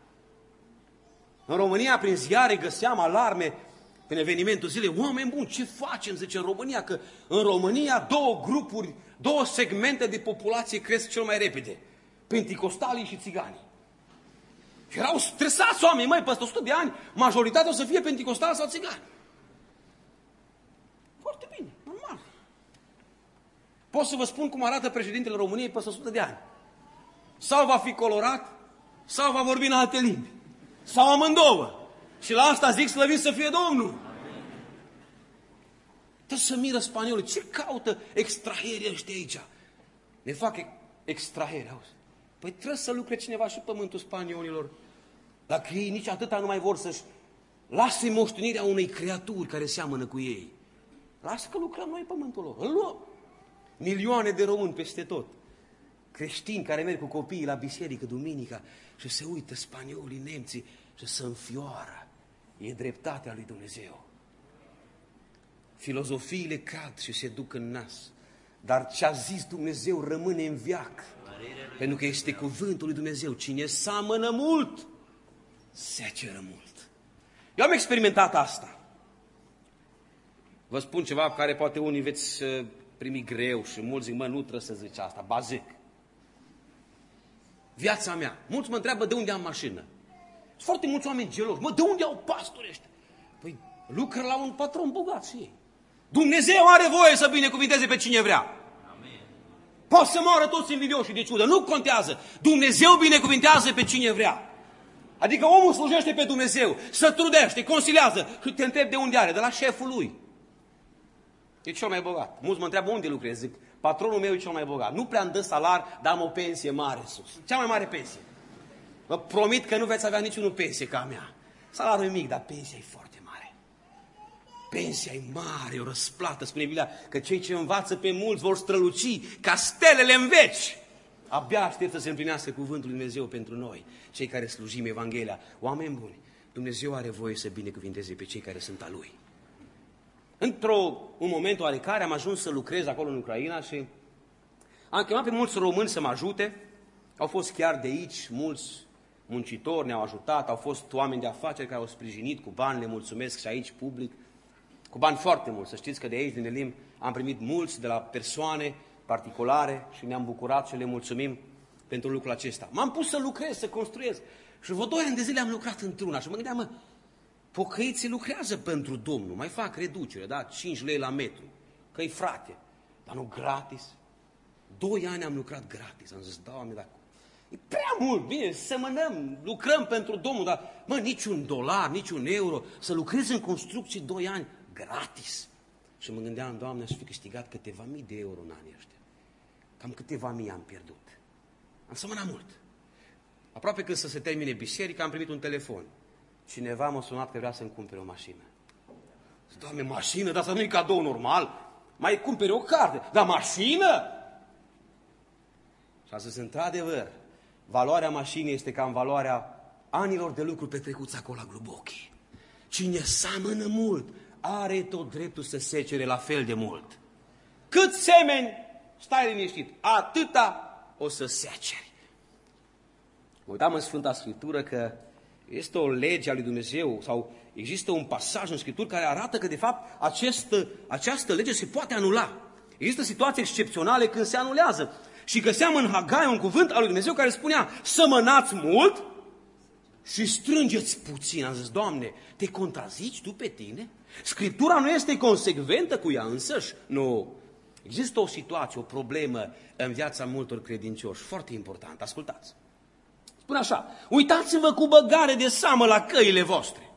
În România, prin ziare, găseam alarme în evenimentul zilei. Oameni buni, ce facem, zice, în România? Că în România două grupuri, două segmente de populație cresc cel mai repede. Penticostalii și țiganii. Și erau stresați oameni, măi, peste o sută de ani, majoritatea o să fie penticostali sau țigani. Foarte bine, normal. Pot să vă spun cum arată președintele României peste o sută de ani. Sau va fi colorat, sau va vorbi în alte limbi. Sau amândouă. Și la asta zic, slăvit să fie Domnul. Tot să miră spaniolii. Ce caută extraherii ăștia aici? Ne fac extrahere, auzi. Păi trebuie să lucre cineva și pământul spaniolilor. Dacă ei nici atâta nu mai vor să-și lase moștenirea unei creaturi care seamănă cu ei. Lasă că lucrăm noi pământul lor. Îl luăm. Milioane de români peste tot. Creștini care merg cu copiii la biserică duminica și se uită spaniolii, nemții și se înfioară. E dreptatea lui Dumnezeu. Filozofiile cad și se duc în nas. Dar ce a zis Dumnezeu rămâne în veac. Pentru că este cuvântul lui Dumnezeu. Cine seamănă mult, seceră mult. Eu am experimentat asta. Vă spun ceva care poate unii veți primi greu și mulți zic, mă, nu trebuie să zici asta, ba zic. Viața mea. Mulți mă întreabă de unde am mașină. Sunt foarte mulți oameni geloși. Mă, de unde au pastori ăștia? Păi, lucră la un patron bogat și ei. Dumnezeu are voie să binecuvinteze pe cine vrea. Amin. Poate să moară toți invidioși de ciudă. Nu contează. Dumnezeu binecuvintează pe cine vrea. Adică omul slujește pe Dumnezeu, se trudește, consiliază și te întrebi de unde are, de la șeful lui. E cel mai bogat. Mulți mă întreabă unde lucrez. Zic, patronul meu e cel mai bogat. Nu prea îmi dă salar, dar am o pensie mare sus. Cea mai mare pensie. Vă promit că nu veți avea niciunul pensie ca a mea. Salariul e mic, dar pensia e foarte mare. Pensia e mare, o răsplată. Spune Biblia că cei ce învață pe mulți vor străluci ca stelele în veci. Abia aștept să se împlinească cuvântul lui Dumnezeu pentru noi, cei care slujim Evanghelia. Oameni buni, Dumnezeu are voie să binecuvinteze pe cei care sunt a Lui. Într-un moment oarecare am ajuns să lucrez acolo în Ucraina și am chemat pe mulți români să mă ajute. Au fost chiar de aici, mulți muncitori ne-au ajutat, au fost oameni de afaceri care au sprijinit cu bani, le mulțumesc și aici public, cu bani foarte mulți. Să știți că de aici, din Elim, am primit mulți de la persoane particulare și ne-am bucurat și le mulțumim pentru lucrul acesta. M-am pus să lucrez, să construiesc și vă doi ani de zile am lucrat într-una și mă gândeam, mă, Pocăiții lucrează pentru Domnul, mai fac reducere, da? cinci lei la metru, că-i frate, dar nu gratis. Doi ani am lucrat gratis, am zis, Doamne, dacă e prea mult, bine, semănăm, lucrăm pentru Domnul, dar, mă, niciun dolar, niciun euro, să lucrezi în construcții doi ani gratis. Și mă gândeam, Doamne, aș fi câștigat câteva mii de euro în anii ăștia. Cam câteva mii am pierdut. Am semănat mult. Aproape când să se termine biserica, am primit un telefon. Cineva m-a sunat că vrea să-mi cumpere o mașină. Zic, Doamne, mașină? Dar să nu-i cadou normal. Mai cumpere o carte. Dar mașină? Și a zis, într-adevăr, valoarea mașinii este cam valoarea anilor de lucru petrecuți acolo la Glubochi. Cine seamănă mult, are tot dreptul să secere la fel de mult. Cât semeni, stai liniștit, atâta o să seceri. Mă uitam în Sfânta Scriptură că este o lege a lui Dumnezeu sau există un pasaj în Scriptură care arată că de fapt această, această lege se poate anula. Există situații excepționale când se anulează. Și găseam în Hagai un cuvânt al lui Dumnezeu care spunea, sămănați mult și strângeți puțin. Am zis, Doamne, te contrazici tu pe tine? Scriptura nu este consecventă cu ea însăși? Nu. Există o situație, o problemă în viața multor credincioși, foarte important. Ascultați. Spune așa, uitați-vă cu băgare de seamă la căile voastre.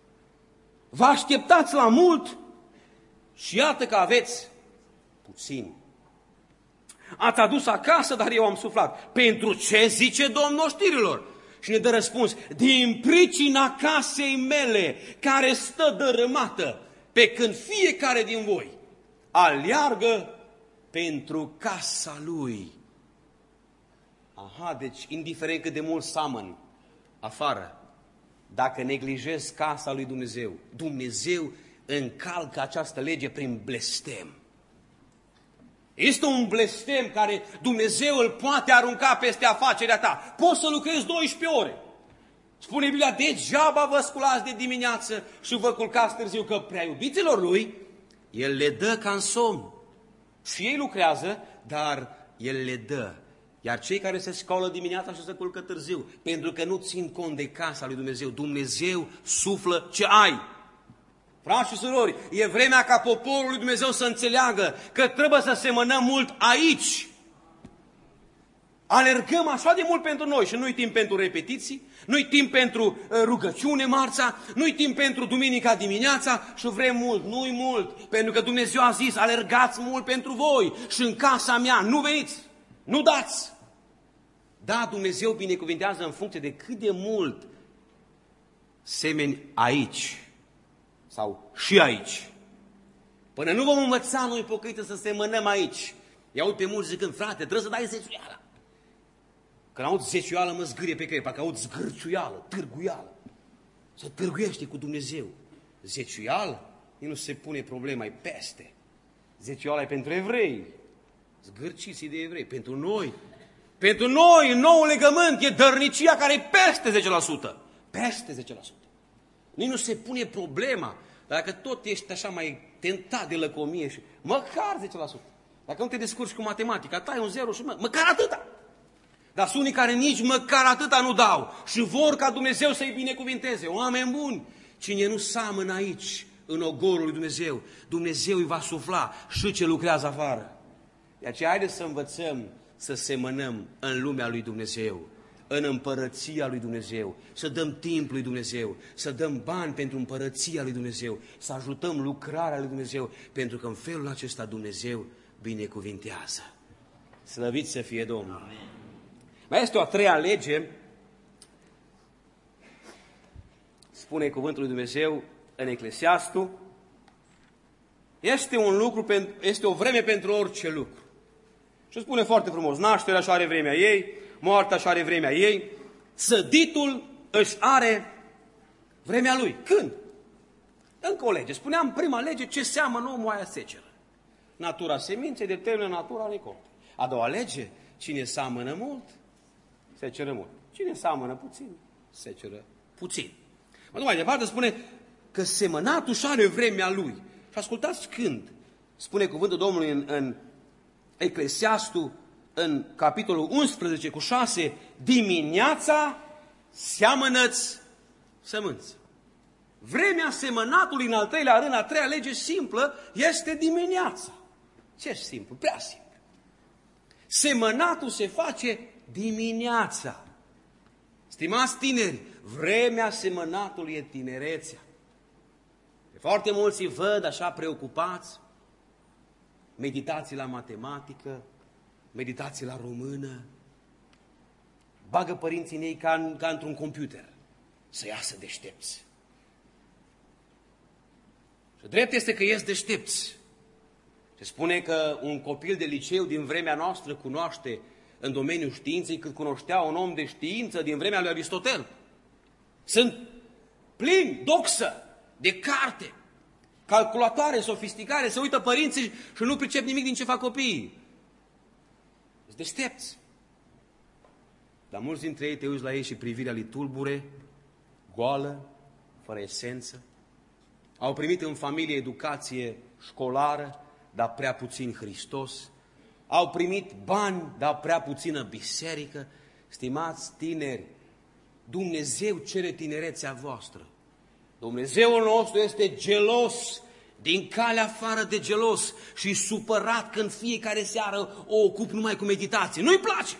Vă așteptați la mult și iată că aveți puțin. Ați adus acasă, dar eu am suflat. Pentru ce, zice Domnul oștirilor? Și ne dă răspuns, din pricina casei mele, care stă dărâmată, pe când fiecare din voi aleargă pentru casa lui. Aha, deci indiferent cât de mult seamăn afară, dacă neglijezi casa lui Dumnezeu, Dumnezeu încalcă această lege prin blestem. Este un blestem care Dumnezeu îl poate arunca peste afacerea ta. Poți să lucrezi douăsprezece ore. Spune Biblia, degeaba vă sculați de dimineață și vă culcați târziu, că prea iubiților lui, El le dă ca în somn. Și ei lucrează, dar El le dă. Iar cei care se scoală dimineața și se culcă târziu, pentru că nu țin cont de casa lui Dumnezeu, Dumnezeu suflă ce ai. Frați și surori, e vremea ca poporul lui Dumnezeu să înțeleagă că trebuie să semănăm mult aici. Alergăm așa de mult pentru noi și nu-i timp pentru repetiții, nu-i timp pentru rugăciune marța, nu-i timp pentru duminica dimineața și vrem mult, nu-i mult, pentru că Dumnezeu a zis, alergați mult pentru voi și în casa mea nu veniți, nu dați. Da, Dumnezeu binecuvintează în funcție de cât de mult semeni aici sau și aici. Până nu vom învăța noi pocăiți să semănăm aici. Ia aud pe mulți zicând, frate, trebuie să dai zeciuială. Când aud zeciuială, mă zgârie pe creier, parcă aud zgârciuială, târguială. Să târguiește cu Dumnezeu. Zeciuială? Nu se pune problema, e peste. Zeciuiala e pentru evrei. Zgârciții de evrei, pentru noi. Pentru noi, în nou legământ, e dărnicia care e peste zece la sută. Peste zece la sută. Nici nu se pune problema. Dacă tot ești așa mai tentat de lăcomie și măcar zece la sută. Dacă nu te descurci cu matematica, tai un zero și mă, măcar atâta. Dar sunt unii care nici măcar atâta nu dau și vor ca Dumnezeu să-i binecuvinteze. Oameni buni, cine nu seamănă aici, în ogorul lui Dumnezeu, Dumnezeu îi va sufla și ce lucrează afară. De aceea haideți să învățăm să semănăm în lumea lui Dumnezeu, în împărăția lui Dumnezeu, să dăm timp lui Dumnezeu, să dăm bani pentru împărăția lui Dumnezeu, să ajutăm lucrarea lui Dumnezeu, pentru că în felul acesta Dumnezeu binecuvintează. Slăvit să fie Domnul! Amin. Mai este o a treia lege, spune cuvântul lui Dumnezeu în Eclesiastul, este un lucru, este o vreme pentru orice lucru. Și spune foarte frumos, nașterea și are vremea ei, moartea și are vremea ei, săditul își are vremea lui. Când? Încă o lege. Spuneam, prima lege, ce seamănă omul aia seceră. Natura seminței determină natura recoltei. A doua lege, cine seamănă mult, seceră mult. Cine seamănă puțin, seceră puțin. Mă duc mai departe, spune că semănatul și are vremea lui. Și ascultați când spune cuvântul Domnului în, în Eclesiastul, în capitolul unsprezece cu șase, dimineața seamănă-ți sămânță. Vremea semănatului, în al treilea rând, a treia lege simplă, este dimineața. Ce simplu? Prea simplu. Semănatul se face dimineața. Stimați tineri, vremea semănatului e tinerețea. Foarte mulți îi văd așa preocupați, meditații la matematică, meditații la română, bagă părinții în ei ca, în, ca într-un computer, să iasă deștepți. Și drept este că ies deștepți. Se spune că un copil de liceu din vremea noastră cunoaște în domeniul științei cât cunoștea un om de știință din vremea lui Aristotel. Sunt plini, doxă, de carte, calculatoare, sofisticare, se uită părinții și nu pricep nimic din ce fac copiii. Sunt deștepți. Dar mulți dintre ei te uiți la ei și privirea li tulbure, goală, fără esență. Au primit în familie educație școlară, dar prea puțin Hristos. Au primit bani, dar prea puțină biserică. Stimați tineri, Dumnezeu cere tinerețea voastră. Dumnezeul nostru este gelos, din calea afară de gelos și supărat când fiecare seară o ocup numai cu meditație. Nu-i place!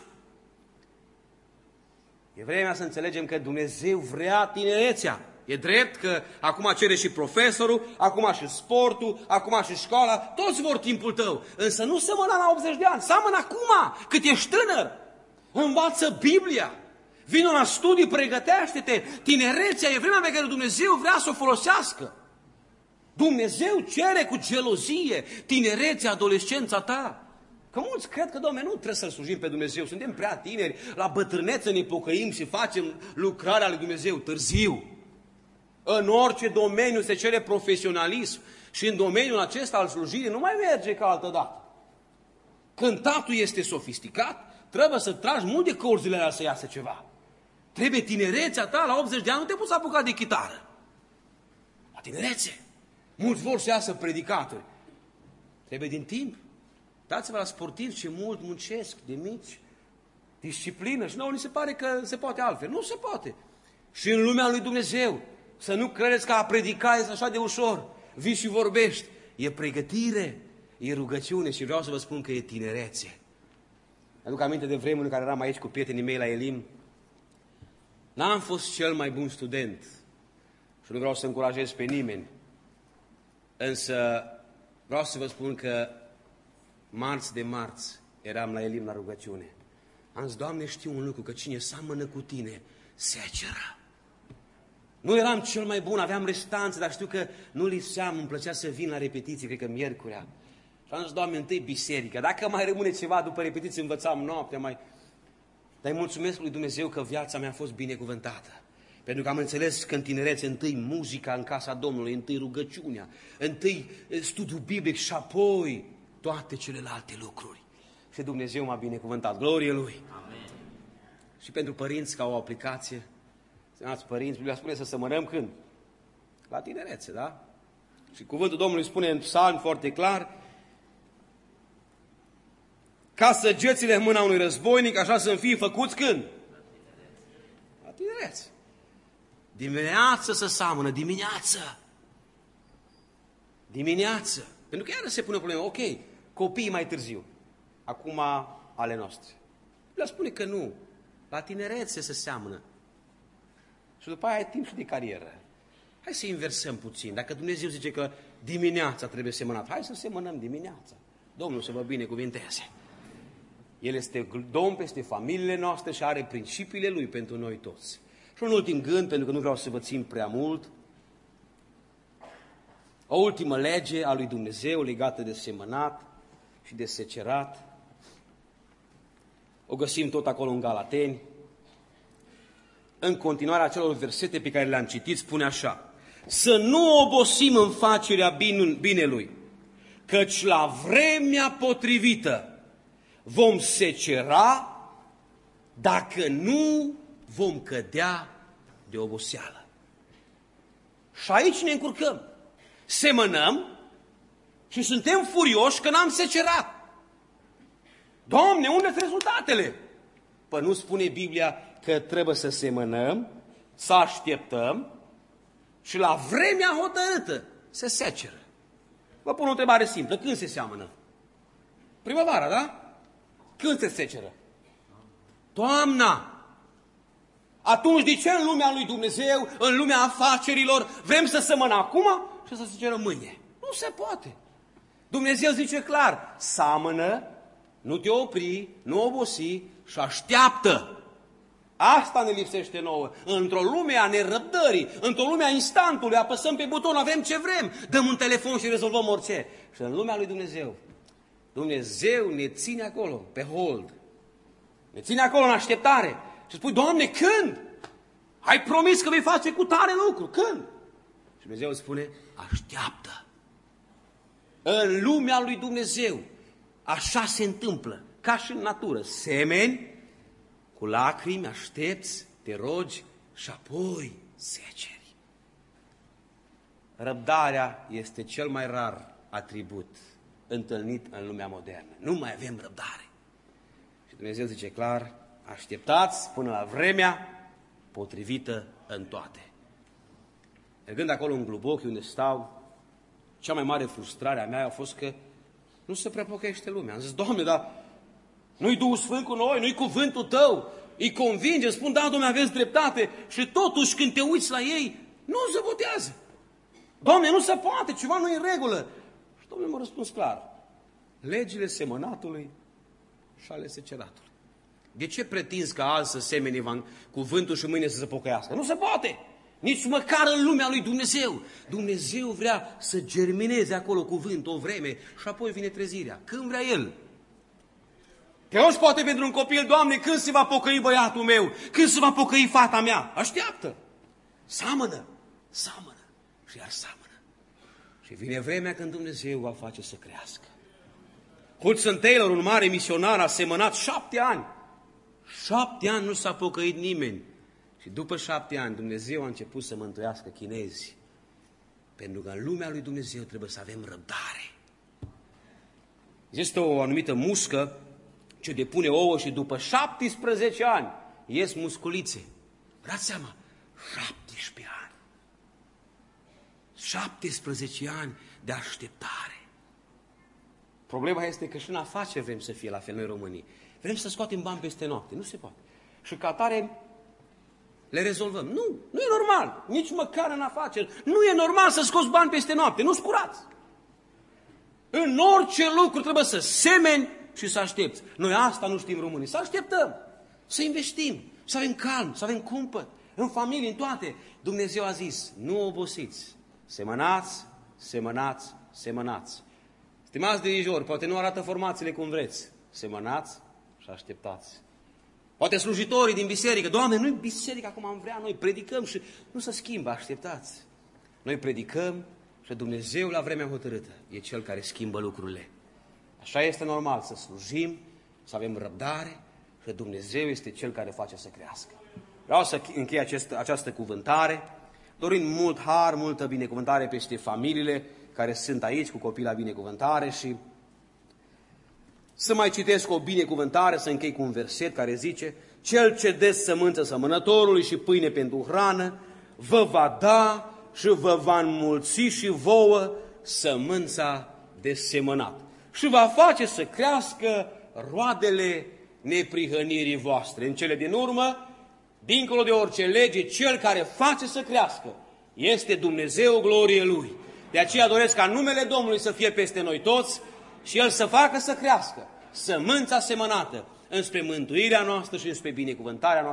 E vremea să înțelegem că Dumnezeu vrea tinerețea. E drept că acum cere și profesorul, acum și sportul, acum și școala, toți vor timpul tău. Însă nu semăna la optzeci de ani, seamănă acum, cât ești tânăr. Învață Biblia, vină la studii, pregătește-te. Tinerețea e vremea pe care Dumnezeu vrea să o folosească. Dumnezeu cere cu gelozie tinerețea, adolescența ta. Că mulți cred că, Doamne, nu trebuie să-L slujim pe Dumnezeu, suntem prea tineri, la bătrânețe ne pocăim și facem lucrarea lui Dumnezeu târziu. În orice domeniu se cere profesionalism și în domeniul acesta al slujirii nu mai merge ca altădată. Cântatul este sofisticat, trebuie să tragi mult de corzile alea să iasă ceva. Trebuie tinerețea ta, la optzeci de ani nu te poți apuca de chitară. La tinerețe. Mulți vor să iasă predicatori. Trebuie din timp. Dați-vă la sportivi ce mult muncesc de mici. Disciplină. Și nouă ni se pare că se poate altfel. Nu se poate. Și în lumea lui Dumnezeu. Să nu credeți că a predica este așa de ușor. Vii și vorbești. E pregătire, e rugăciune și vreau să vă spun că e tinerețe. Aduc aminte de vremuri în care eram aici cu prietenii mei la Elim. N-am fost cel mai bun student și nu vreau să încurajez pe nimeni. Însă vreau să vă spun că marți de marți eram la Elim la rugăciune. Am zis, Doamne, știu un lucru, că cine seamănă cu tine, seceră. Nu eram cel mai bun, aveam restanțe, dar știu că nu lipseam, îmi plăcea să vin la repetiții, cred că miercurea. Și am zis, Doamne, întâi biserica, dacă mai rămâne ceva după repetiții, învățam noaptea, mai... Dar îi mulțumesc lui Dumnezeu că viața mea a fost binecuvântată. Pentru că am înțeles că în tinerețe întâi muzica în casa Domnului, întâi rugăciunea, întâi studiul biblic și apoi toate celelalte lucruri. Și Dumnezeu m-a binecuvântat. Glorie Lui! Amen. Și pentru părinți ca o aplicație, stimați părinți, Biblia spune să semănăm când? La tinerețe, da? Și cuvântul Domnului spune în psalm foarte clar, ca săgețile în mâna unui războinic, așa să fie făcuți când? La tinerețe. Dimineață să seamănă, dimineață. Dimineață. Pentru că iară se pune o problemă, ok, copiii mai târziu, acum ale noastre. Le spune că nu, la tinerețe se seamănă. Și după aia ai timp și de carieră. Hai să inversăm puțin. Dacă Dumnezeu zice că dimineața trebuie semănat, hai să semănăm dimineața. Domnul să vă binecuvinteze. El este Domn peste familiile noastre și are principiile Lui pentru noi toți. Și un ultim gând, pentru că nu vreau să vă țin prea mult, o ultimă lege a lui Dumnezeu legată de semănat și de secerat. O găsim tot acolo în Galateni. În continuarea acelor versete pe care le-am citit, spune așa: să nu obosim în facerea binelui, căci la vremea potrivită vom secera dacă nu vom cădea de oboseală. Și aici ne încurcăm. Semănăm și suntem furioși că n-am secerat. Doamne, unde sunt rezultatele? Păi nu spune Biblia că trebuie să semănăm, să așteptăm și la vremea hotărâtă se seceră. Vă pun o întrebare simplă. Când se seamănă? Primăvara, da? Când se seceră? Toamna. Atunci de ce în lumea lui Dumnezeu, în lumea afacerilor, vrem să semănăm acum și să secerăm mâine? Nu se poate. Dumnezeu zice clar, seamănă, nu te opri, nu obosi și așteaptă. Asta ne lipsește nouă. Într-o lume a nerăbdării, într-o lume a instantului, apăsăm pe buton, avem ce vrem, dăm un telefon și rezolvăm orice. Și în lumea lui Dumnezeu, Dumnezeu ne ține acolo, pe hold. Ne ține acolo în așteptare. Și spui, Doamne, când? Ai promis că vei face cu tare lucru. Când? Și Dumnezeu îți spune, așteaptă. În lumea lui Dumnezeu, așa se întâmplă, ca și în natură. Semeni, cu lacrimi, aștepți, te rogi și apoi seceri. Răbdarea este cel mai rar atribut întâlnit în lumea modernă. Nu mai avem răbdare. Și Dumnezeu zice clar, așteptați până la vremea potrivită în toate. Mergând acolo în Glubochi, unde stau, cea mai mare frustrare a mea a fost că nu se prea pocăiește lumea. Am zis, Doamne, dar nu-i Duhul Sfânt cu noi, nu-i cuvântul Tău, îi convinge, spun, da, Doamne, aveți dreptate, și totuși când te uiți la ei, nu se botează. Doamne, nu se poate, ceva nu e în regulă. Și Domnul m-a răspuns clar, legile semănatului și ale seceratului. De ce pretinzi ca azi să semeni cuvântul și mâine să se pocăiască? Nu se poate! Nici măcar în lumea lui Dumnezeu. Dumnezeu vrea să germineze acolo cuvântul o vreme și apoi vine trezirea. Când vrea El. Pe orice poate pentru un copil, Doamne, când se va pocăi băiatul meu? Când se va pocăi fata mea? Așteaptă! Seamănă! Seamănă! Și iar seamănă. Și vine vremea când Dumnezeu va face să crească. Hudson Taylor, un mare misionar, a semănat șapte ani. Șapte ani nu s-a pocăit nimeni. Și după șapte ani Dumnezeu a început să mântuiască chinezii. Pentru că în lumea lui Dumnezeu trebuie să avem răbdare. Este o anumită muscă ce depune ouă și după șaptesprezece ani ies musculițe. Vreați seama? șaptesprezece ani. șaptesprezece ani de așteptare. Problema este că și în afaceri vrem să fie la fel noi românii. Vrem să scoatem bani peste noapte. Nu se poate. Și ca atare le rezolvăm. Nu, nu e normal. Nici măcar în afaceri. Nu e normal să scoți bani peste noapte. Nu scurați. În orice lucru trebuie să semeni și să aștepți. Noi asta nu știm românii. Să așteptăm. Să investim. Să avem calm. Să avem cumpăt. În familie, în toate. Dumnezeu a zis, nu obosiți. Semănați, semănați, semănați. Stimați dirijori, poate nu arată formațiile cum vreți. Semănați și așteptați. Poate slujitorii din biserică, Doamne, nu-i biserică acum am vrea, noi predicăm și nu se schimbă, așteptați. Noi predicăm și Dumnezeu la vremea hotărâtă e Cel care schimbă lucrurile. Așa este normal să slujim, să avem răbdare și Dumnezeu este Cel care face să crească. Vreau să închei acest, această cuvântare, dorind mult har, multă binecuvântare peste familiile care sunt aici cu copii la binecuvântare și să mai citesc o binecuvântare, să închei cu un verset care zice: Cel ce dă sămânță sămănătorului și pâine pentru hrană, vă va da și vă va înmulți și vouă sămânța de semănat. Și va face să crească roadele neprihănirii voastre. În cele din urmă, dincolo de orice lege, Cel care face să crească este Dumnezeu, glorie Lui. De aceea doresc ca numele Domnului să fie peste noi toți și El să facă să crească sămânța semănată înspre mântuirea noastră și înspre binecuvântarea noastră.